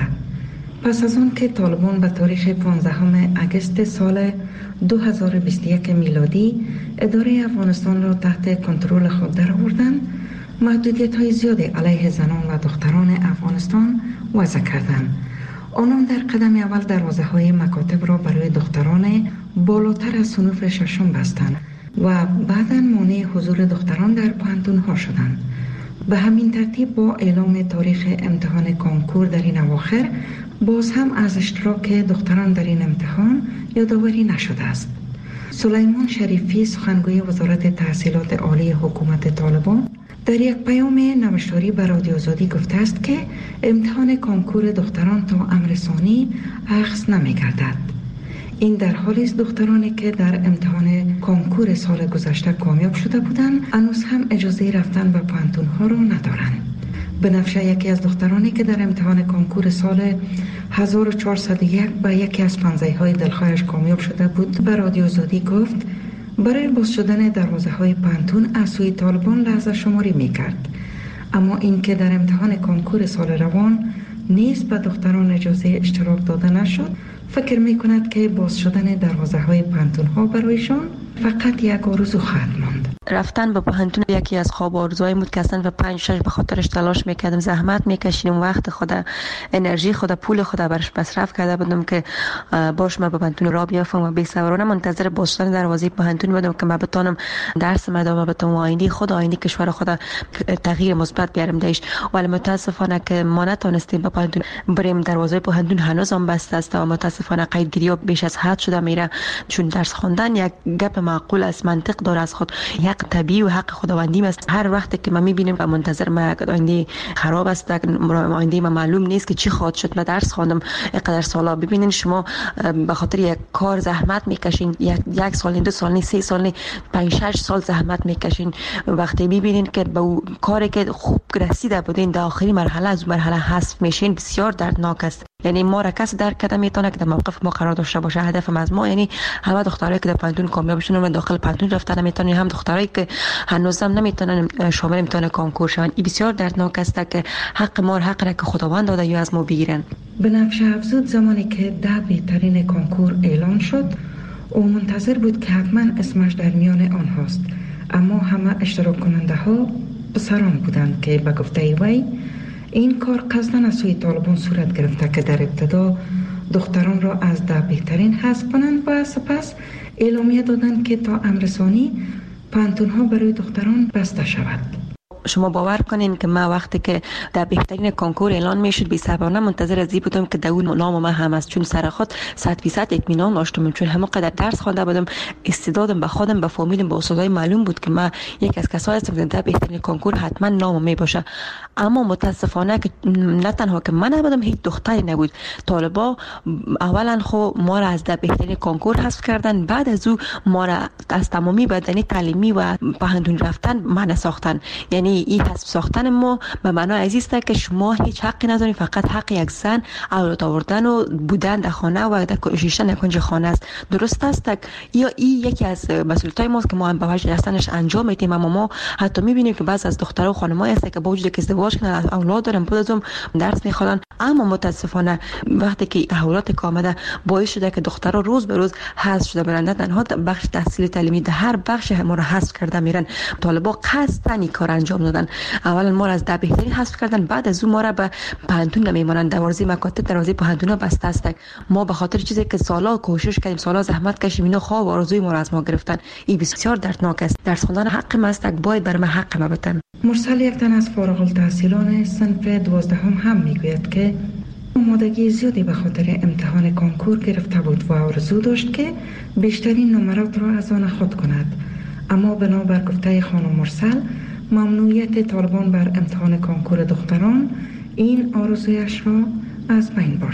پس از آن که طالبان به تاریخ پانزدهم اگست سال دو هزار و بیست و یک میلادی اداره افغانستان را تحت کنترل خود درآوردند، محدودیت‌های زیادی علیه زنان و دختران افغانستان وضع کردند. آنان در قدم اول دروازه‌های مکاتب را برای دختران بالاتر از صنوف ششم بستند و بعداً مانع حضور دختران در پوهنتون‌ها شدند. به همین ترتیب با اعلام تاریخ امتحان کنکور در این اواخر باز هم از اشتراک دختران در این امتحان یادآوری نشده است. سلیمان شریفی، سخنگوی وزارت تحصیلات عالی حکومت طالبان، در یک پیام نوشتاری به رادیو آزادی گفته است که امتحان کنکور دختران تا امر ثانی اخذ نمی‌گردد. این در حالی است دخترانی که در امتحان کنکور سال گذشته کامیاب شده بودند هنوز هم اجازه رفتن به پوهنتون‌ها را ندارند. بنفشه، یکی از دخترانی که در امتحان کنکور سال هزار و چهارصد و یک به یکی از پنجه‌های دلخواهش کامیاب شده بود به رادیو آزادی گفت برای باز شدن دروازه‌های پوهنتون از سوی طالبان لحظه شماری می‌کرد، اما این که در امتحان کنکور سال روان نیز به دختران اجازه اشتراک داده نشد، فکر می‌کند که باز شدن دروازه‌های پوهنتون‌ها برایشان فقط یک آرزو خواهد ماند. رفتن به پوهنتون یکی از خواب آرزوهای بود که اصلا و پنج شش به خاطرش تلاش میکردم، زحمت میکشیدم، وقت خود، انرژی خود، پول خود برش مصرف کرده بودم که باش ما به پوهنتون را بیافم و بی‌صبرانه منتظر باز شدن دروازه پوهنتون بودم که ما بتونم درس ادامه بدم و آینده خود، آینده کشور خود تغییر مثبت بیارم دیش. ولی متاسفانه که ما نتونستیم به پوهنتون بریم، دروازه پوهنتون هنوز هم بسته است و متاسفانه قیدگیری بیش از حد شده میره، چون درس خواندن یک گپ معقول است، منطق داره از خود، حق طبیعی و حق خداوندی است. هر وقت که ما میبینیم و منتظر ما آینده خراب است، آینده ما معلوم نیست که چی خواهد شد. ما درس خواندم اینقدر سالا، ببینین شما به خاطر یک کار زحمت میکشین، یک یک سال، دو سال، سه سال، پنج شش سال زحمت میکشین، وقتی میبینین که به کاری که خوب رسیده بودین در آخرین مرحله از مرحله حذف میشین، بسیار دردناک است. یعنی ما را کس درک کرده میتونه که در موقف ما قرار داشته باشه. هدف از ما یعنی همه دخترایی که در پوهنتون کامیاب شدن و داخل پوهنتون رفتن نمیتونن، هم دخترایی که هنوزم نمیتونن شامل امتحان کنکور شون. این بسیار دردناک است که حق ما، حق را که خداوند داده یا از ما بگیرن. بنفشه افزود زمانی که ده بهترین کنکور اعلان شد او منتظر بود که حتما اسمش در میان آنهاست، اما همه اشتراک کننده ها پسران بودند که به گفته وی این کار قصداً از سوی طالبان صورت گرفته که در ابتدا دختران را از ده بهترین حذف کنند و سپس اعلامیه دادند که تا امر ثانی پوهنتون‌ها برای دختران بسته شود. شما باور کنین که ما وقتی که در بهترین کنکور اعلان میشد بی‌صبرانه منتظر از این بودم که در اون نام ما هم است، چون سر خود صد فیصد اطمینان داشتم، چون همه قدر درس خوانده بودم، استعدادم به خودم، به فامیلم، به استادای معلوم بود که ما یک از کسایی هستم که در بهترین کنکور حتما نام می باشه. اما متاسفانه که نه تنها که من نبودم، هیچ دختری نبود. طالبا اولا خو ما را از در بهترین کنکور حذف کردن، بعد از او ما را از تمامی بدنی تعلیمی و پوهنتون رفتن منع ساختن. یعنی این حذف ساختن ما به معنای عزیز است که شما هیچ حقی ندارید، فقط حق یک زن اولاد آوردن و بودن در خانه و در نشستن در کنج خانه است. درست است یا این یکی از مسئولیت‌های ماست که ما هم به وجه هستنش انجام میدیم. اما ما حتی میبینیم که بعضی از دخترها و خانم‌ها هست که با وجود که ازدواج کردن، اولاد دارن، بعد از اون درس میخوان، اما متاسفانه وقتی که تحولات که آمده باعث شده که دخترها روز به روز حذف شده برند، تنها بخش تحصیل تعلیمی در هر بخش ما را حذف کرده میرن. طالبا قصداً این کار انجام دادن، اولا ما را از ده بهترین حذف کردن، بعد از اون ما را به پوهنتون نمیمانند، دروازه مکاتب، دروازه پوهنتون بسته است. ما به خاطر چیزی که سالا کوشش کردیم، سالا زحمت کشیدیم، اینا خواب و آرزوی ما را از ما گرفتن. این بسیار دردناک است. درس خواندن حق ما است، باید بر ما حق ما بدن. مرسل یک تن از فارغ التحصیلان صنف دوازدهم هم میگوید که آمادگی زیادی به خاطر امتحان کنکور گرفته بود و آرزو داشت که بیشترین نمرات را از آن خود کند، اما بنابر گفته خانم مرسل ممنوعیت طالبان بر امتحان کنکور دختران این آرزویش را از بین برد.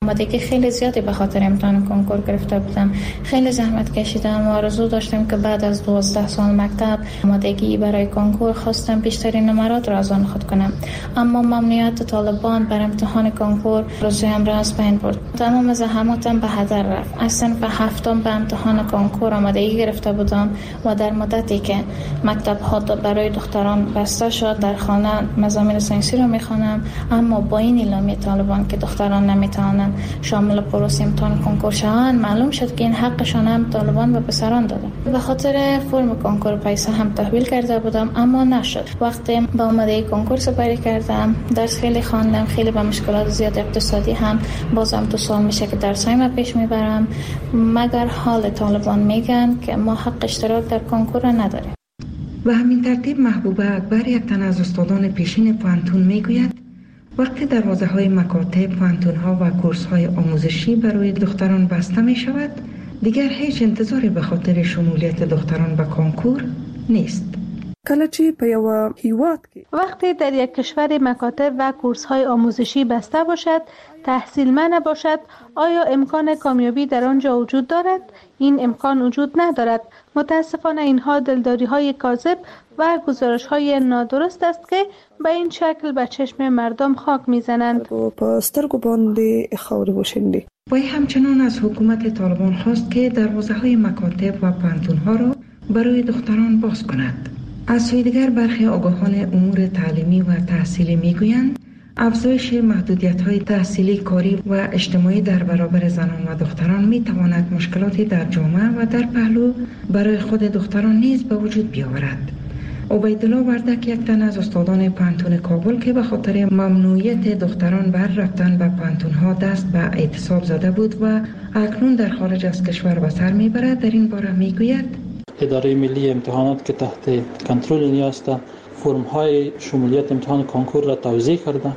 آمادگی خیلی زیادی به خاطر امتحان کنکور گرفته بودم. خیلی زحمت کشیدم و آرزو داشتم که بعد از دوازده سال مکتب آمادگی برای کنکور خواستم بیشترین نمرات را از آن خود کنم. اما ممنوعیت طالبان بر امتحان کنکور روزیم را از بین برد. تمام زحماتم به هدر رفت. از صنف هفتم به امتحان کنکور آمادگی گرفته بودم و در مدتی که مکتب ها برای دختران بسته شد در خانه مضامین ساینسی را میخوانم، اما با این اعلامیه طالبان که دختران نمیتوانند شامل پروسه امتحان کنکور شوند، معلوم شد که این حقشان هم طالبان به پسران دادن. به خاطر فرم کنکور پیسه هم تحویل کرده بودم اما نشد. وقتی با آمادگی کنکور سپری کردم، درس خیلی خواندم، خیلی با مشکلات زیاد اقتصادی هم بازم دو سال میشه که درسایم پیش میبرم، مگر حال طالبان میگن که ما حق اشتراک در کنکور را نداریم. و همین ترتیب محبوبه اکبر، یک تن از استادان پیشین پانتون میگوید وقتی دروازه های مکاتب، پانتون ها و کورس های آموزشی برای دختران بسته می شود، دیگر هیچ انتظاری به خاطر شمولیت دختران به کنکور نیست. کله چې په یو هیواد کې وقتی در یک کشور مکاتب و کورس های آموزشی بسته باشد، تحصیل منع باشد، آیا امکان کامیابی در آنجا وجود دارد؟ این امکان وجود ندارد. متاسفانه اینها دلداری های کاذب و گزارش های نادرست است که به این شکل به چشم مردم خاک میزنند. په سترګو باندې خاورې وشیندي. وی همچنان از حکومت طالبان خواست که دروازه های مکاتب و پانتون ها را برای دختران باز کند. از سوی دیگر برخی آگاهان امور تعلیمی و تحصیلی میگویند افزایش محدودیت‌های تحصیلی، کاری و اجتماعی در برابر زنان و دختران می‌تواند مشکلاتی در جامعه و در پهلو برای خود دختران نیز به وجود بیاورد. عبیدالله وردک، یک تن از استادان پانتون کابل که به خاطر ممنوعیت دختران بر رفتن به پانتون‌ها دست به اعتصاب زده بود و اکنون در خارج از کشور به سر می‌برد، در این باره می‌گوید: اداره ملی امتحانات که تحت کنترل اینها است، فرم های شمولیت امتحان کنکور را توزیع کرده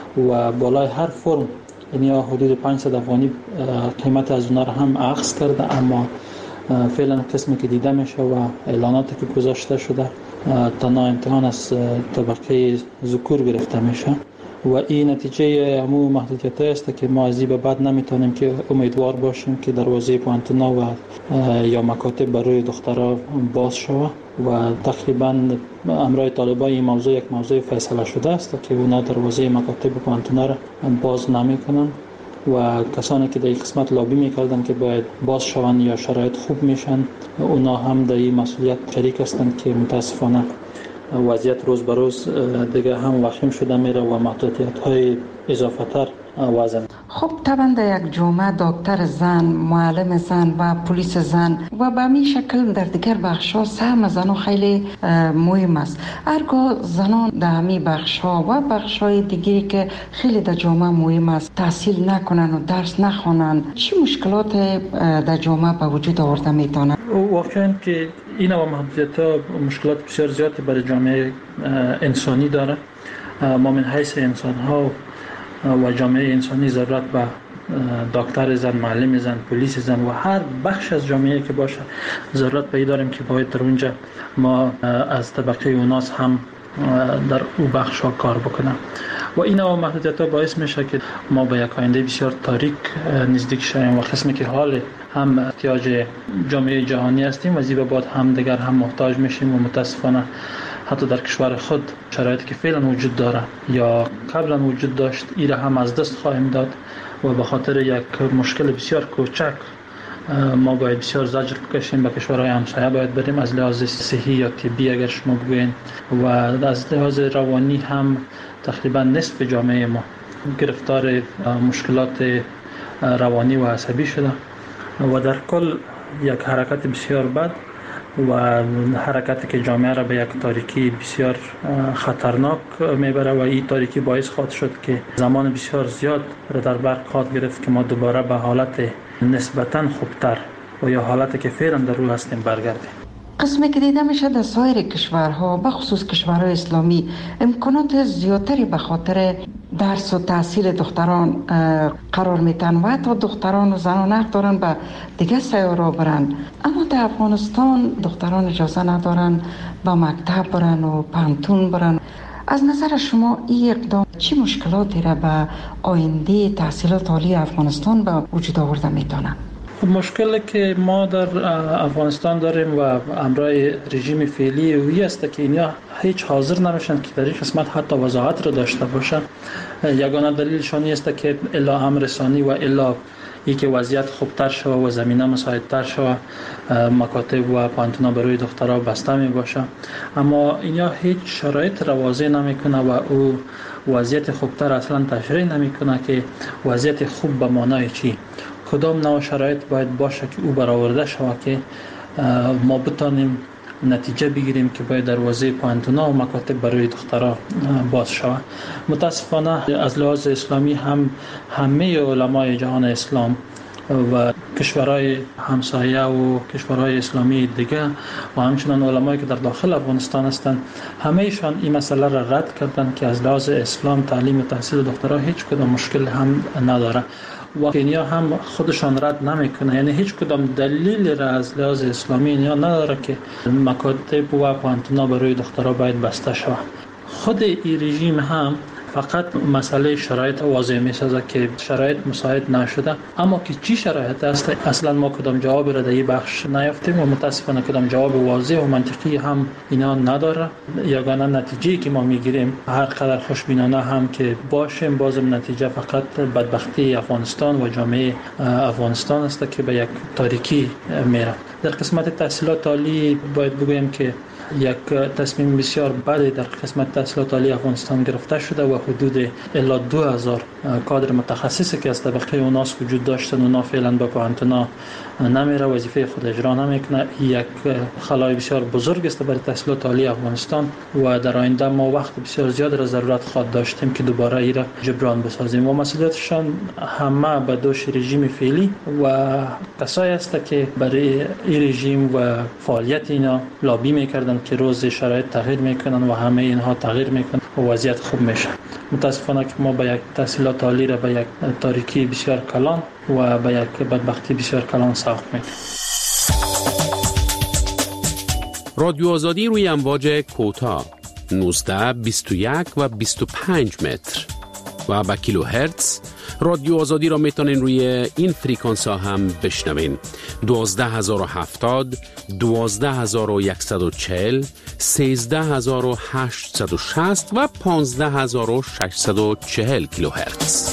و بالای هر فرم اینها حدود پانصد افغانی قیمت از اونها را هم اخذ کرده، اما فعلا قسمی که دیده میشه و اعلاناتی که گذاشته شده تنها امتحان از طبقه ذکور گرفته میشه و این نتیجه همون محدودیت است که ما از این به بعد نمیتونیم که امیدوار باشیم که دروازه پانتونا و یا مکاتب برای دخترها باز شود و تقریبا امرای طالبان این موضوع یک موضوع فیصله شده است که اونا دروازه مکاتب و پانتونا را باز نمیکنن و کسانی که در این قسمت لابی میکردن که باید باز شوند یا شرایط خوب میشن، اونا هم در این مسئولیت شریک هستند که متاسفانه وضعیت روز به روز دیگه هم وخیم شده میره و محدودیت های اضافه تر وضع. خب طبعا در یک جامعه دکتر زن، معلم زن و پلیس زن و به همین شکل در دیگر بخش‌ها سهم زنان خیلی مهم است. هرگاه زنان در همین بخش‌ها و بخش‌های دیگری که خیلی در جامعه مهم است تحصیل نکنن و درس نخوانن، چه مشکلات در جامعه به وجود آورده میتونه؟ واقعا که این و محدودیت‌ها مشکلات بسیار زیادی برای جامعه انسانی داره. ما من حیث انسان‌ها و جامعه انسانی ضرورت به دکتر زن، معلم زن، پلیس زن و هر بخش از جامعه که باشه ضرورت به این داریم که باید در اونجا ما از طبقه اوناس هم در او بخش ها کار بکنم و این و محدودیت ها باعث میشه که ما به یک آینده بسیار تاریک نزدیک شویم و قسمی که حال هم احتیاج جامعه جهانی هستیم و زیبا بعد هم دیگر هم محتاج میشیم و متاسفانه حتی در کشور خود شرایطی که فعلا وجود داره یا قبلا وجود داشت ایره هم از دست خواهیم داد و به خاطر یک مشکل بسیار کوچک ما باید بسیار زجر بکشیم، به کشورهای همسایه باید بریم از لحاظ صحی یا طبی اگر شما بگوین و از لحاظ روانی هم تقریبا نصف جامعه ما گرفتار مشکلات روانی و عصبی شده و در کل یک حرکت بسیار بد و حرکتی که جامعه را به یک تاریکی بسیار خطرناک میبره و این تاریکی باعث خواهد شد که زمان بسیار زیاد را در بر خواهد گرفت که ما دوباره به حالت نسبتاً خوبتر و یا حالتی که فعلا در روی هستیم برگردیم. قسمی که دیده میشه در سایر کشورها به خصوص کشورهای اسلامی امکانات زیادتری به خاطر درس و تحصیل دختران قرار میتن و حتی دختران و زنان حق دارن به دیگه سیارا برن، اما در افغانستان دختران اجازه ندارن به مکتب برن و پانتون برن. از نظر شما این اقدام چه مشکلاتی را به آینده تحصیلات عالی افغانستان به وجود آورده میتونه؟ مشکلی که ما در افغانستان داریم و امرای رژیم فعلی اوی است که اینا هیچ حاضر نمیشن که در این قسمت حتی وضاحت را داشته باشن. یگانه دلیلشان است که الا امر رسانی و الا ای که وضعیت خوبتر شوه و زمینه مساعدتر شوه مکاتب و پانتونا برای دخترها بسته می باشه، اما اینا هیچ شرایط را واضح نمی کنه و او وضعیت خوبتر اصلا تشریح نمی کنه که وضعیت خوب به معنای چی، کدام نوع شرایط باید باشه که او برآورده شوه که ما بتانیم نتیجه بگیریم که باید دروازه پانتونا و مکاتب برای دخترها باز شود. متاسفانه از لحاظ اسلامی هم همه علمای جهان اسلام و کشورهای همسایه و کشورهای اسلامی دیگه و همچنان علمایی که در داخل افغانستان هستند همه ایشان این مسئله را رد کردند که از لحاظ اسلام تعلیم و تحصیل دخترها هیچ کدام مشکل هم نداره و اینیا هم خودشان رد نمیکنه، یعنی هیچ کدام دلیل را از لحاظ اسلامی اینیا نداره که مکاتب و پانتونا برای دخترها باید بسته شود. خود این رژیم هم فقط مسئله شرایط واضح می‌سازه که شرایط مساعد نشده، اما که چی شرایط است اصلا ما کدام جواب را در این بخش نیافتیم و متاسفانه کدام جواب واضح و منطقی هم اینا نداره. یگانه نتیجه‌ای که ما میگیریم هر قدر خوشبینانه هم که باشیم بازم نتیجه فقط بدبختی افغانستان و جامعه افغانستان است که به یک تاریکی میره. در قسمت تحصیلات عالی باید بگویم که یک تصمیم بسیار بد در قسمت تحصیلات عالی افغانستان گرفته شده و حدود الی دو هزار کادر متخصصی که از طبقه اوناس وجود داشتن اونا فعلا به پانتونا نمیره، وظیفه خود اجرا نمیکنه. یک خلای بسیار بزرگ است برای تحصیلات عالی افغانستان و در آینده ما وقت بسیار زیاد را ضرورت خواهد داشتیم که دوباره ایره جبران بسازیم و مسئولیتشان همه به دوش رژیم فعلی و کسایی است که برای این رژیم و فعالیت اینا لابی میکردن که روز شرایط تغییر میکنن و همه اینها تغییر میکنن و وضعیت خوب میشه. متاسفانه که ما به یک تحصیلات عالی را به یک تاریکی بسیار کلان و به یک بدبختی بسیار کلان ساخت میکنیم. رادیو آزادی روی امواج کوتاه نوزده، بیست و یک و بیست و پنج متر و با کیلو هرتز. رادیو آزادی را میتونین روی این فریکانس ها هم بشنوین: دوازده هزار و هفتاد، دوازده هزار و صد و چهل، سیزده هزار و هشتصد و شصت و پانزده هزار و ششصد و چهل کیلو هرتز.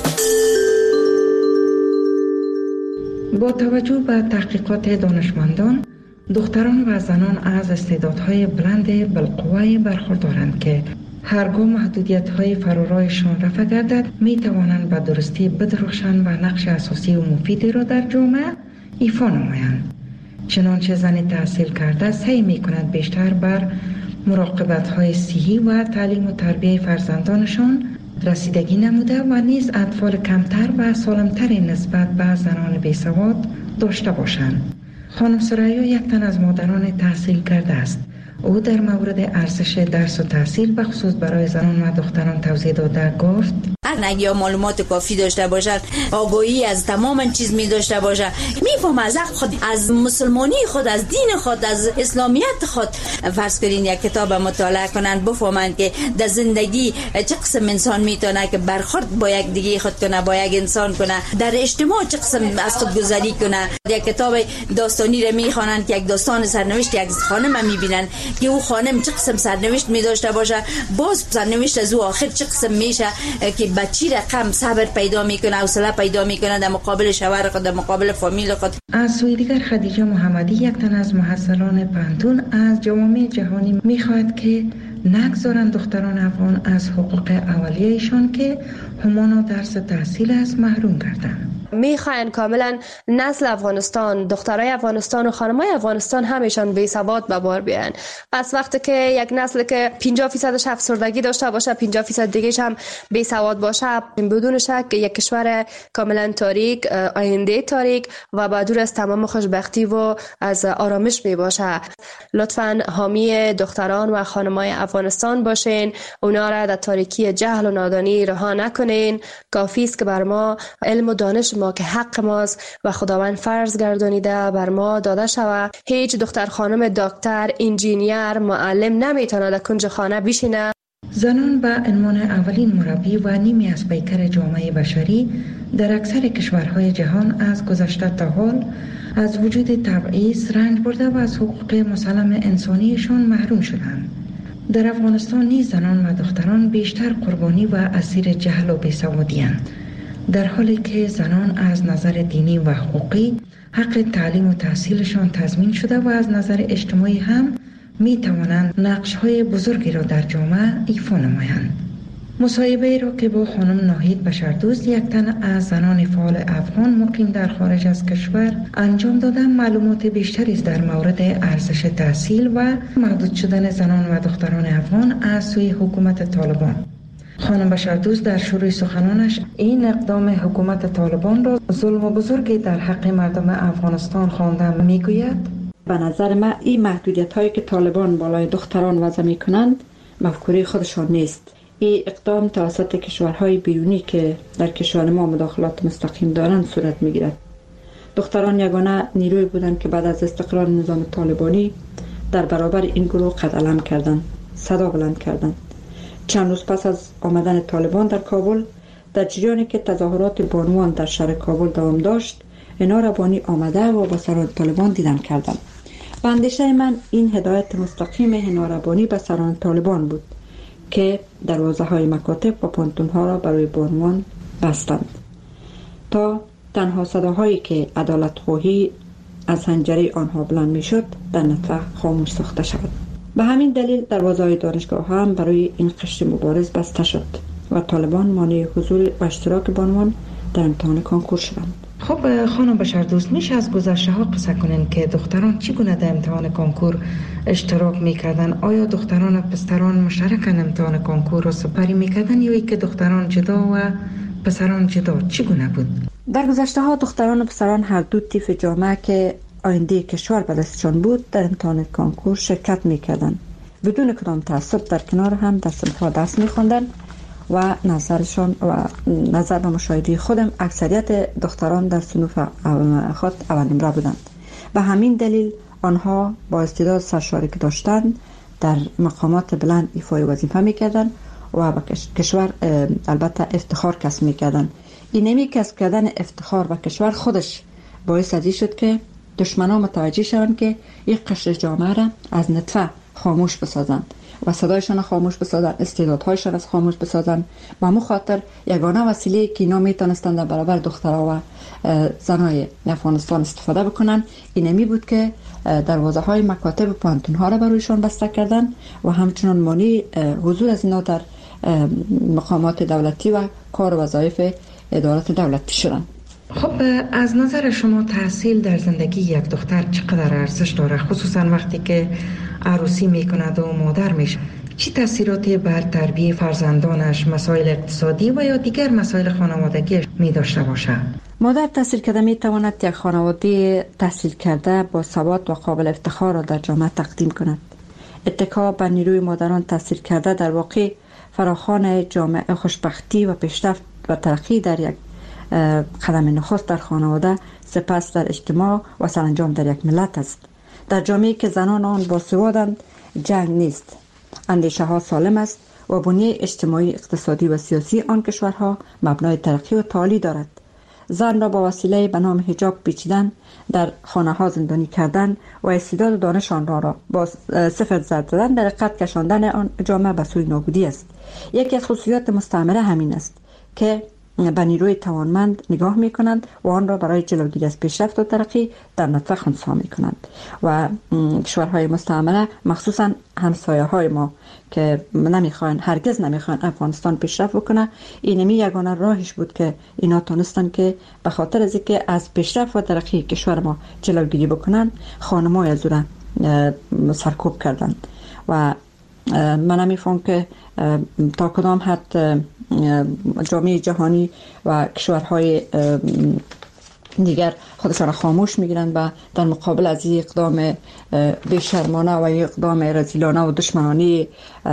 با توجه به تحقیقات دانشمندان، دختران و زنان از استعدادهای بلند بالقوه برخوردارند که هرگاه محدودیت‌های فرارایشان رفع گردد می توانند به درستی بدرخشند و نقش اساسی و مفیدی را در جامعه ایفا نمایند. چنانچه زن تحصیل کرده سعی می کند بیشتر بر مراقبت‌های صحی و تعلیم و تربیت فرزندانشان رسیدگی نموده و نیز اطفال کمتر و سالمتر نسبت به زنان بیسواد داشته باشند. خانم سریا یک تن از مادران تحصیل کرده است. او در مورد ارزش درس و تحصیل به خصوص برای زنان و دختران توضیح داده گفت: اگه معلومات کافی داشته باشد، آگاهی از تمام چیز می داشته باشد، میفهم از خود، از مسلمانی خود، از دین خود، از اسلامیت خود. فرض کنین یک کتاب مطالعه کنن بفهمند که در زندگی چه قسم انسان میتونه که برخورد با یک دیگه خود کنه، با یک انسان کنه، در اجتماع چه قسم از خود گذاری کنه. یک کتاب داستانی را میخوانند که یک داستان سرنوشت یک خانم میبینن که او خانم چه قسم سرنوشت می داشته باشه، باز سرنوشت از او آخر چه قسم میشه که بچی رقم صبر پیدا میکنه، حوصله پیدا میکنه در مقابل شوهر خود، در مقابل فامیل خود. از سوی دیگر خدیجه محمدی یک تن از محصلان پانتون از جوامع جهانی میخواهد که نگذارند دختران افغان از حقوق اولیه‌شان که همانا درس و تحصیل از محروم گردند. میخواین کاملا نسل افغانستان، دخترای افغانستان و خانمای افغانستان همیشان بی سواد به بار بیان. پس وقتی که یک نسل که پنجاه درصدش افسردگی داشته باشه، پنجاه درصد دیگه‌ش هم بی سواد باشه، بدون شک یک کشور کاملا تاریک، آینده تاریک و با دور از تمام خوشبختی و از آرامش می باشه. لطفاً حامی دختران و خانمای افغانستان باشین، اونا را در تاریکی جهل و نادانی رها نکنین. کافی است که بر ما علم و دانش ما که حق ماست و خداوند فرض گردانیده بر ما داده شود. هیچ دختر خانم دکتر، انجینیر، معلم نمیتونه در کنج خانه بشینه. زنان به عنوان اولین مربی و نیمی از پیکر جامعه بشری در اکثر کشورهای جهان از گذشته تا حال از وجود تبعیض رنج برده و از حقوق مسلم انسانیشان محروم شدند. در افغانستان نیز زنان و دختران بیشتر قربانی و اسیر جهل و بیسوادی‌اند، در حالی که زنان از نظر دینی و حقوقی حق تعلیم و تحصیلشان تضمین شده و از نظر اجتماعی هم می توانند نقش‌های بزرگی را در جامعه ایفا نمایند. مصاحبه را که با خانم ناهید بشردوست، یک تن از زنان فعال افغان مقیم در خارج از کشور انجام دادن، معلومات بیشتری در مورد ارزش تحصیل و محدود شدن زنان و دختران افغان از سوی حکومت طالبان. خانم بشردوست در شروع سخنانش این اقدام حکومت طالبان را ظلم بزرگی در حق مردم افغانستان خوانده میگوید: به نظر من این محدودیت هایی که طالبان بالای دختران وضع می کنند مفکوره خودشان نیست. این اقدام توسط کشورهای بیرونی که در کشور ما مداخلات مستقیم دارند صورت می گیرد. دختران یگانه نیروی بودند که بعد از استقرار نظام طالبانی در برابر این گروه قد علم کردند، صدا بلند کردند. چند روز پس از آمدن طالبان در کابل، در جریانی که تظاهرات بانوان در شهر کابل دوام داشت، اینا را بانی آمده و با سران طالبان دیدن کردند. به اندیشه من این هدایت مستقیم هناربانی به سران طالبان بود که دروازه های مکاتب و پانتون ها را برای بانوان بستند تا تنها صداهایی که عدالت خواهی از حنجره آنها بلند می شد در نطفه خاموش ساخته شود. به همین دلیل دروازه های دانشگاه هم برای این قشر مبارز بسته شد و طالبان مانع حضور و اشتراک بانوان در امتحان کنکور شدند. خب خانم بشردوست، میشه از گذشته ها قصه کنین که دختران چگونه در امتحان کنکور اشتراک میکردن؟ آیا دختران و پسران مشترکاً امتحان کنکور را سپری میکردن یا ای که دختران جدا و پسران جدا؟ چگونه بود؟ در گذشته ها دختران و پسران هر دو طیف جامعه که آینده کشور به دستشان بود در امتحان کنکور شرکت میکردند. بدون کدام تعصب در کنار هم در صنف‌ها درس میخواندند و نظرشان و نظر و مشاهده خودم اکثریت دختران در صنوف خود اول نمره بودند. به همین دلیل آنها با استعداد سرشاری که داشتند در مقامات بلند ایفای وظیفه میکردند و به کشور البته افتخار کسب میکردند. این نمی کسب کردن افتخار و کشور خودش باعث ازی شد که دشمنان متوجه شوند که یک قشر جامعه را از نطفه خاموش بسازند و صدایشان خاموش بسازند، استعدادهایشان از خاموش بسازند. به همون خاطر یگانه وسیله که اینا میتونستند در برابر دخترها و زنای افغانستان استفاده بکنن اینمی بود که دروازه های مکاتب و پانتون ها را برایشان بسته کردن و همچنان مانع حضور از اینا در مقامات دولتی و کار و وظایف ادارات دولتی شدند. خب از نظر شما تحصیل در زندگی یک دختر چقدر ارزش داره، خصوصا وقتی که عروسی میکند و مادر میشه؟ چی تاثیراتی بر تربیت فرزندانش، مسائل اقتصادی و یا دیگر مسائل خانوادگی می داشته باشه؟ مادر تحصیل کرده می تواند یک خانواده تحصیل کرده با سواد و قابل افتخار را در جامعه تقدیم کند. اتکا بر نیروی مادران تحصیل کرده در واقع فراخوان جامعه خوشبختی و پیشرفت و ترقی در یک قدم نخست در خانواده، سپس در اجتماع و سرانجام در یک ملت است. در جامعه که زنان آن باسوادند جنگ نیست، اندیشه ها سالم است و بنیه اجتماعی، اقتصادی و سیاسی آن کشورها مبنای ترقی و تعالی دارد. زن را با وسیله به نام حجاب پیچیدن، در خانه ها زندانی کردن و استعداد و دانش آنها را با صفر زد زدن در قد کشاندن آن جامعه به سوی نابودی است. یکی از خصوصیات مستعمره همین است که به نیروی توانمند نگاه می کنند و آن را برای جلوگیری از پیشرفت و ترقی در نطفه خنثی می کنند و کشورهای مستعمره مخصوصا همسایه های ما که نمیخواین، هرگز نمیخواین افغانستان پیشرفت بکنه، اینمی یگانه راهش بود که اینا تونستن که به خاطر از اینکه از پیشرفت و ترقی کشور ما جلوگیری بکنن خانم‌های از را سرکوب کردند و من نمیفهم که تا کدام حد جامعه جهانی و کشورهای دیگر خودشان خاموش میگیرند و در مقابل از این اقدام بیشرمانه و اقدام رذیلانه و دشمنانه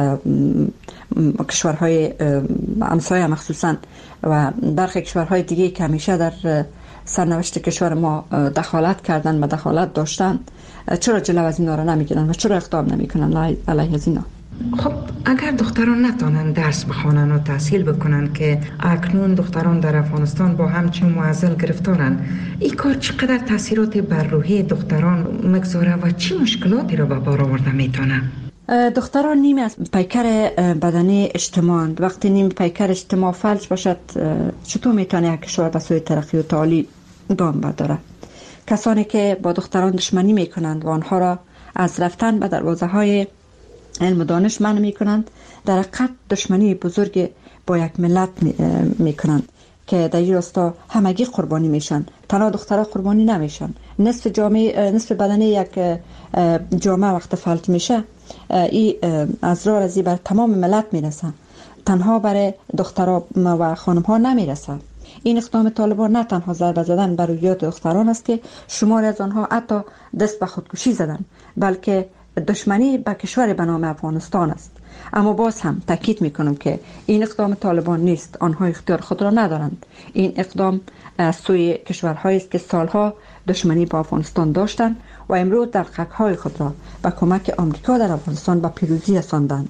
کشورهای همسایه مخصوصا و برخی کشورهای دیگه که همیشه در سرنوشت کشور ما دخالت کردن و دخالت داشتن، چرا جلو از اینا را نمیگیرن و چرا اقدام نمیکنن علیه از اینا؟ خب اگر دختران نتانند درس بخوانند و تحصیل بکنند که اکنون دختران در افغانستان با همچین معضل گرفتارند، این کار چقدر تاثیرات بر روحی دختران مگذاره و چی مشکلاتی را به بار آورده میتونه؟ دختران نیم از پیکر بدنی اجتماع، وقتی نیم پیکر اجتماع فلج باشد چطور میتونه یک کشور به سوی ترقی و تعالی گام برداره؟ کسانی که با دختران دشمنی میکنند و آنها را از رفتن به دروازه های علم و دانش منع میکنند، در حقیقت دشمنی بزرگ با یک ملت میکنند که در این راستا همگی قربانی میشن. تنها دخترها قربانی نمیشن. نصف جامعه، نصف بدنی یک جامعه وقت فلج میشه، این از راه رزی بر تمام ملت میرسه، تنها برای دخترها و خانمها نمیرسه. این اقدام طالبان نه تنها ضربه زدن بر روحیات دختران است که شماری از آنها حتی دست به خودکشی زدن، بلکه دشمنی به کشور به نام افغانستان است. اما باز هم تاکید میکنم که این اقدام طالبان نیست، آنها اختیار خود را ندارند. این اقدام از سوی کشورهایی است که سالها دشمنی با افغانستان داشتند و امروز در قکهای خود را با کمک آمریکا در افغانستان به پیروزی رساندند.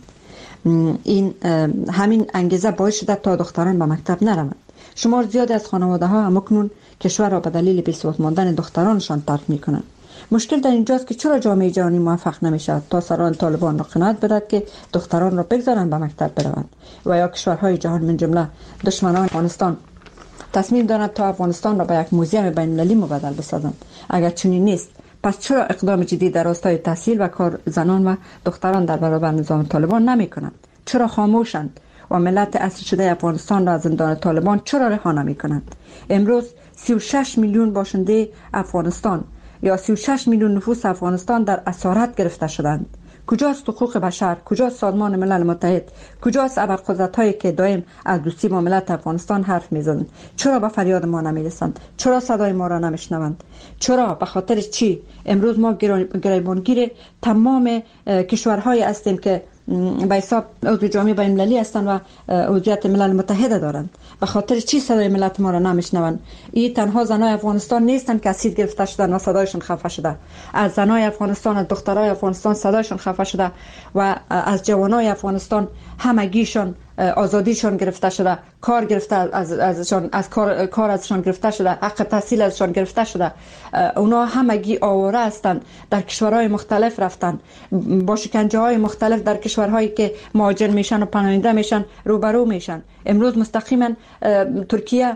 این همین انگیزه باعث شده تا دختران به مکتب نروند. شمار زیادی از خانواده ها همکنون کشور را به دلیل بی‌ثبات ماندن دخترانشان ترک میکنند. مشکل در اینجاست که چرا جامعه جهانی موفق نمیشد تا سران طالبان را قناعت بدهد که دختران را بگذارند به مکتب بروند، و یا کشورهای جهان من جمله دشمنان افغانستان تصمیم دارند تا افغانستان را به یک موزیم بین المللی مبدل بسازند. اگر چنین نیست، پس چرا اقدام جدی در راستای تحصیل و کار زنان و دختران در برابر نظام طالبان نمی کنند؟ چرا خاموشند و ملت اسیر شده افغانستان را از زندان طالبان چرا رها نمی کنند؟ امروز سی و شش میلیون باشنده افغانستان یا سی و شش میلیون نفوس افغانستان در اسارت گرفته شدند. کجاست حقوق بشر؟ کجاست سازمان ملل متحد؟ کجاست ابرقدرت‌هایی که دائم از دوستی با ملت افغانستان حرف می‌زنند؟ چرا به فریاد ما نمی‌رسند؟ چرا صدای ما را نمی‌شنوند؟ چرا؟ به خاطر چی؟ امروز ما گریبانگیر تمام کشورهایی هستیم که به حساب عضو جامعه بین المللی هستند و عضویت ملل متحد دارند. به خاطر چی صدای ملت ما را نمیشنوند؟ این تنها زنای افغانستان نیستند که اسیر گرفته شدند و صدایشان خفه شده. از زنای افغانستان، از دخترای افغانستان صدایشان خفه شده و از جوانای افغانستان همگیشان آزادیشان گرفته شده، کار گرفته از ازشان، از کار کار ازشان گرفته شده، حق تحصیل ازشان گرفته شده. اونا همگی آواره هستند، در کشورهای مختلف رفتن، با شکنجه های مختلف در کشورهایی که مهاجر میشن و پناهنده میشن روبرو میشن. امروز مستقیما ترکیه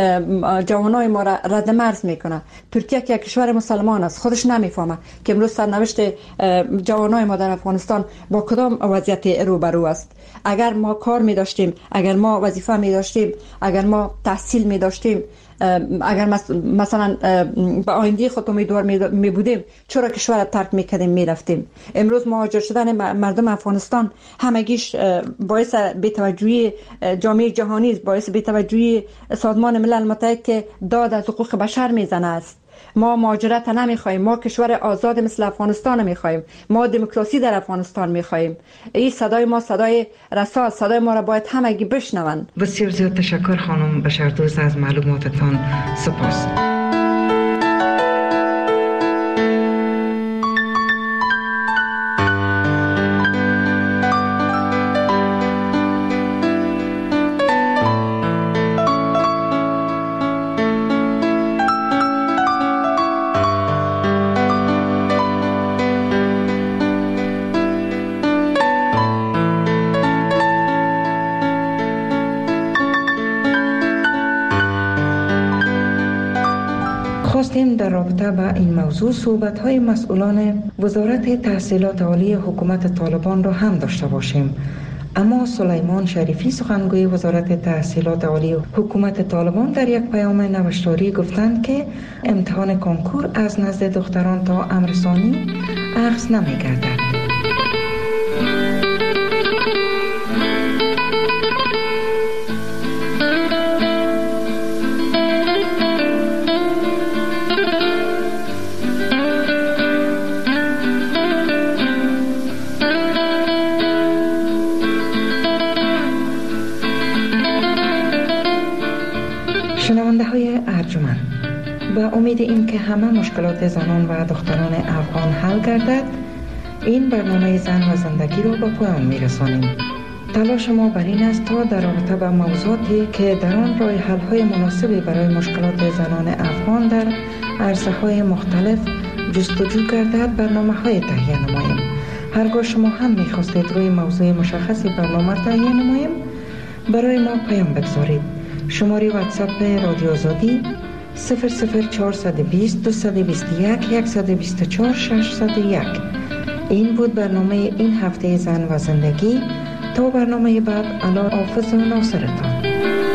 جوانای ما را رد مرز میکنه. ترکیه که یک کشور مسلمان است خودش نمیفهمه که امروز سرنوشت جوانای ما در افغانستان با کدام وضعیت روبرو است. اگر ما کار می داشتیم، اگر ما وظیفه می داشتیم، اگر ما تحصیل می داشتیم، اگر مثلا به آینده خود امیدوار می بودیم، چرا کشور را ترک می کردیم می رفتیم؟ امروز مهاجر شدن مردم افغانستان همگیش باعث بی‌توجهی جامعه جهانی است، باعث بی‌توجهی سازمان ملل متحد که داد از حقوق بشر میزنه است. ما مهاجرت نمیخوایم، ما کشور آزاد مثل افغانستان میخوایم، ما دموکراسی در افغانستان میخوایم. این صدای ما صدای رسا، صدای ما را باید همگی بشنوند. بسیار زیاد تشکر خانم بشردوست، از معلوماتتان سپاس. خواستیم در رابطه با این موضوع صحبت‌های مسئولان وزارت تحصیلات عالی حکومت طالبان را هم داشته باشیم، اما سلیمان شریفی سخنگوی وزارت تحصیلات عالی حکومت طالبان در یک پیام نوشتاری گفتند که امتحان کنکور از نزد دختران تا امرسانی اخذ نمی‌گردد. شنونده های ارجمند، به امید این که همه مشکلات زنان و دختران افغان حل گردد، این برنامه زن و زندگی رو به پایان میرسانیم. تلاش ما بر این است تا در رابطه با موضوعاتی که در آن راه حل‌های مناسبی برای مشکلات زنان افغان در عرصه‌های مختلف جستجو گردد برنامه‌های تهیه نماییم. هرگاه شما هم می‌خواستید روی موضوع مشخصی برنامه تهیه نماییم، برای ما پیام بگذارید. شماره واتساپ رادیو آزادی صفر صفر چهارصد و بیست دویست و بیست و یک صد و بیست و چهار ششصد و یک. این بود برنامه این هفته زن و زندگی. تا برنامه بعد، الله حافظ و ناصرتان.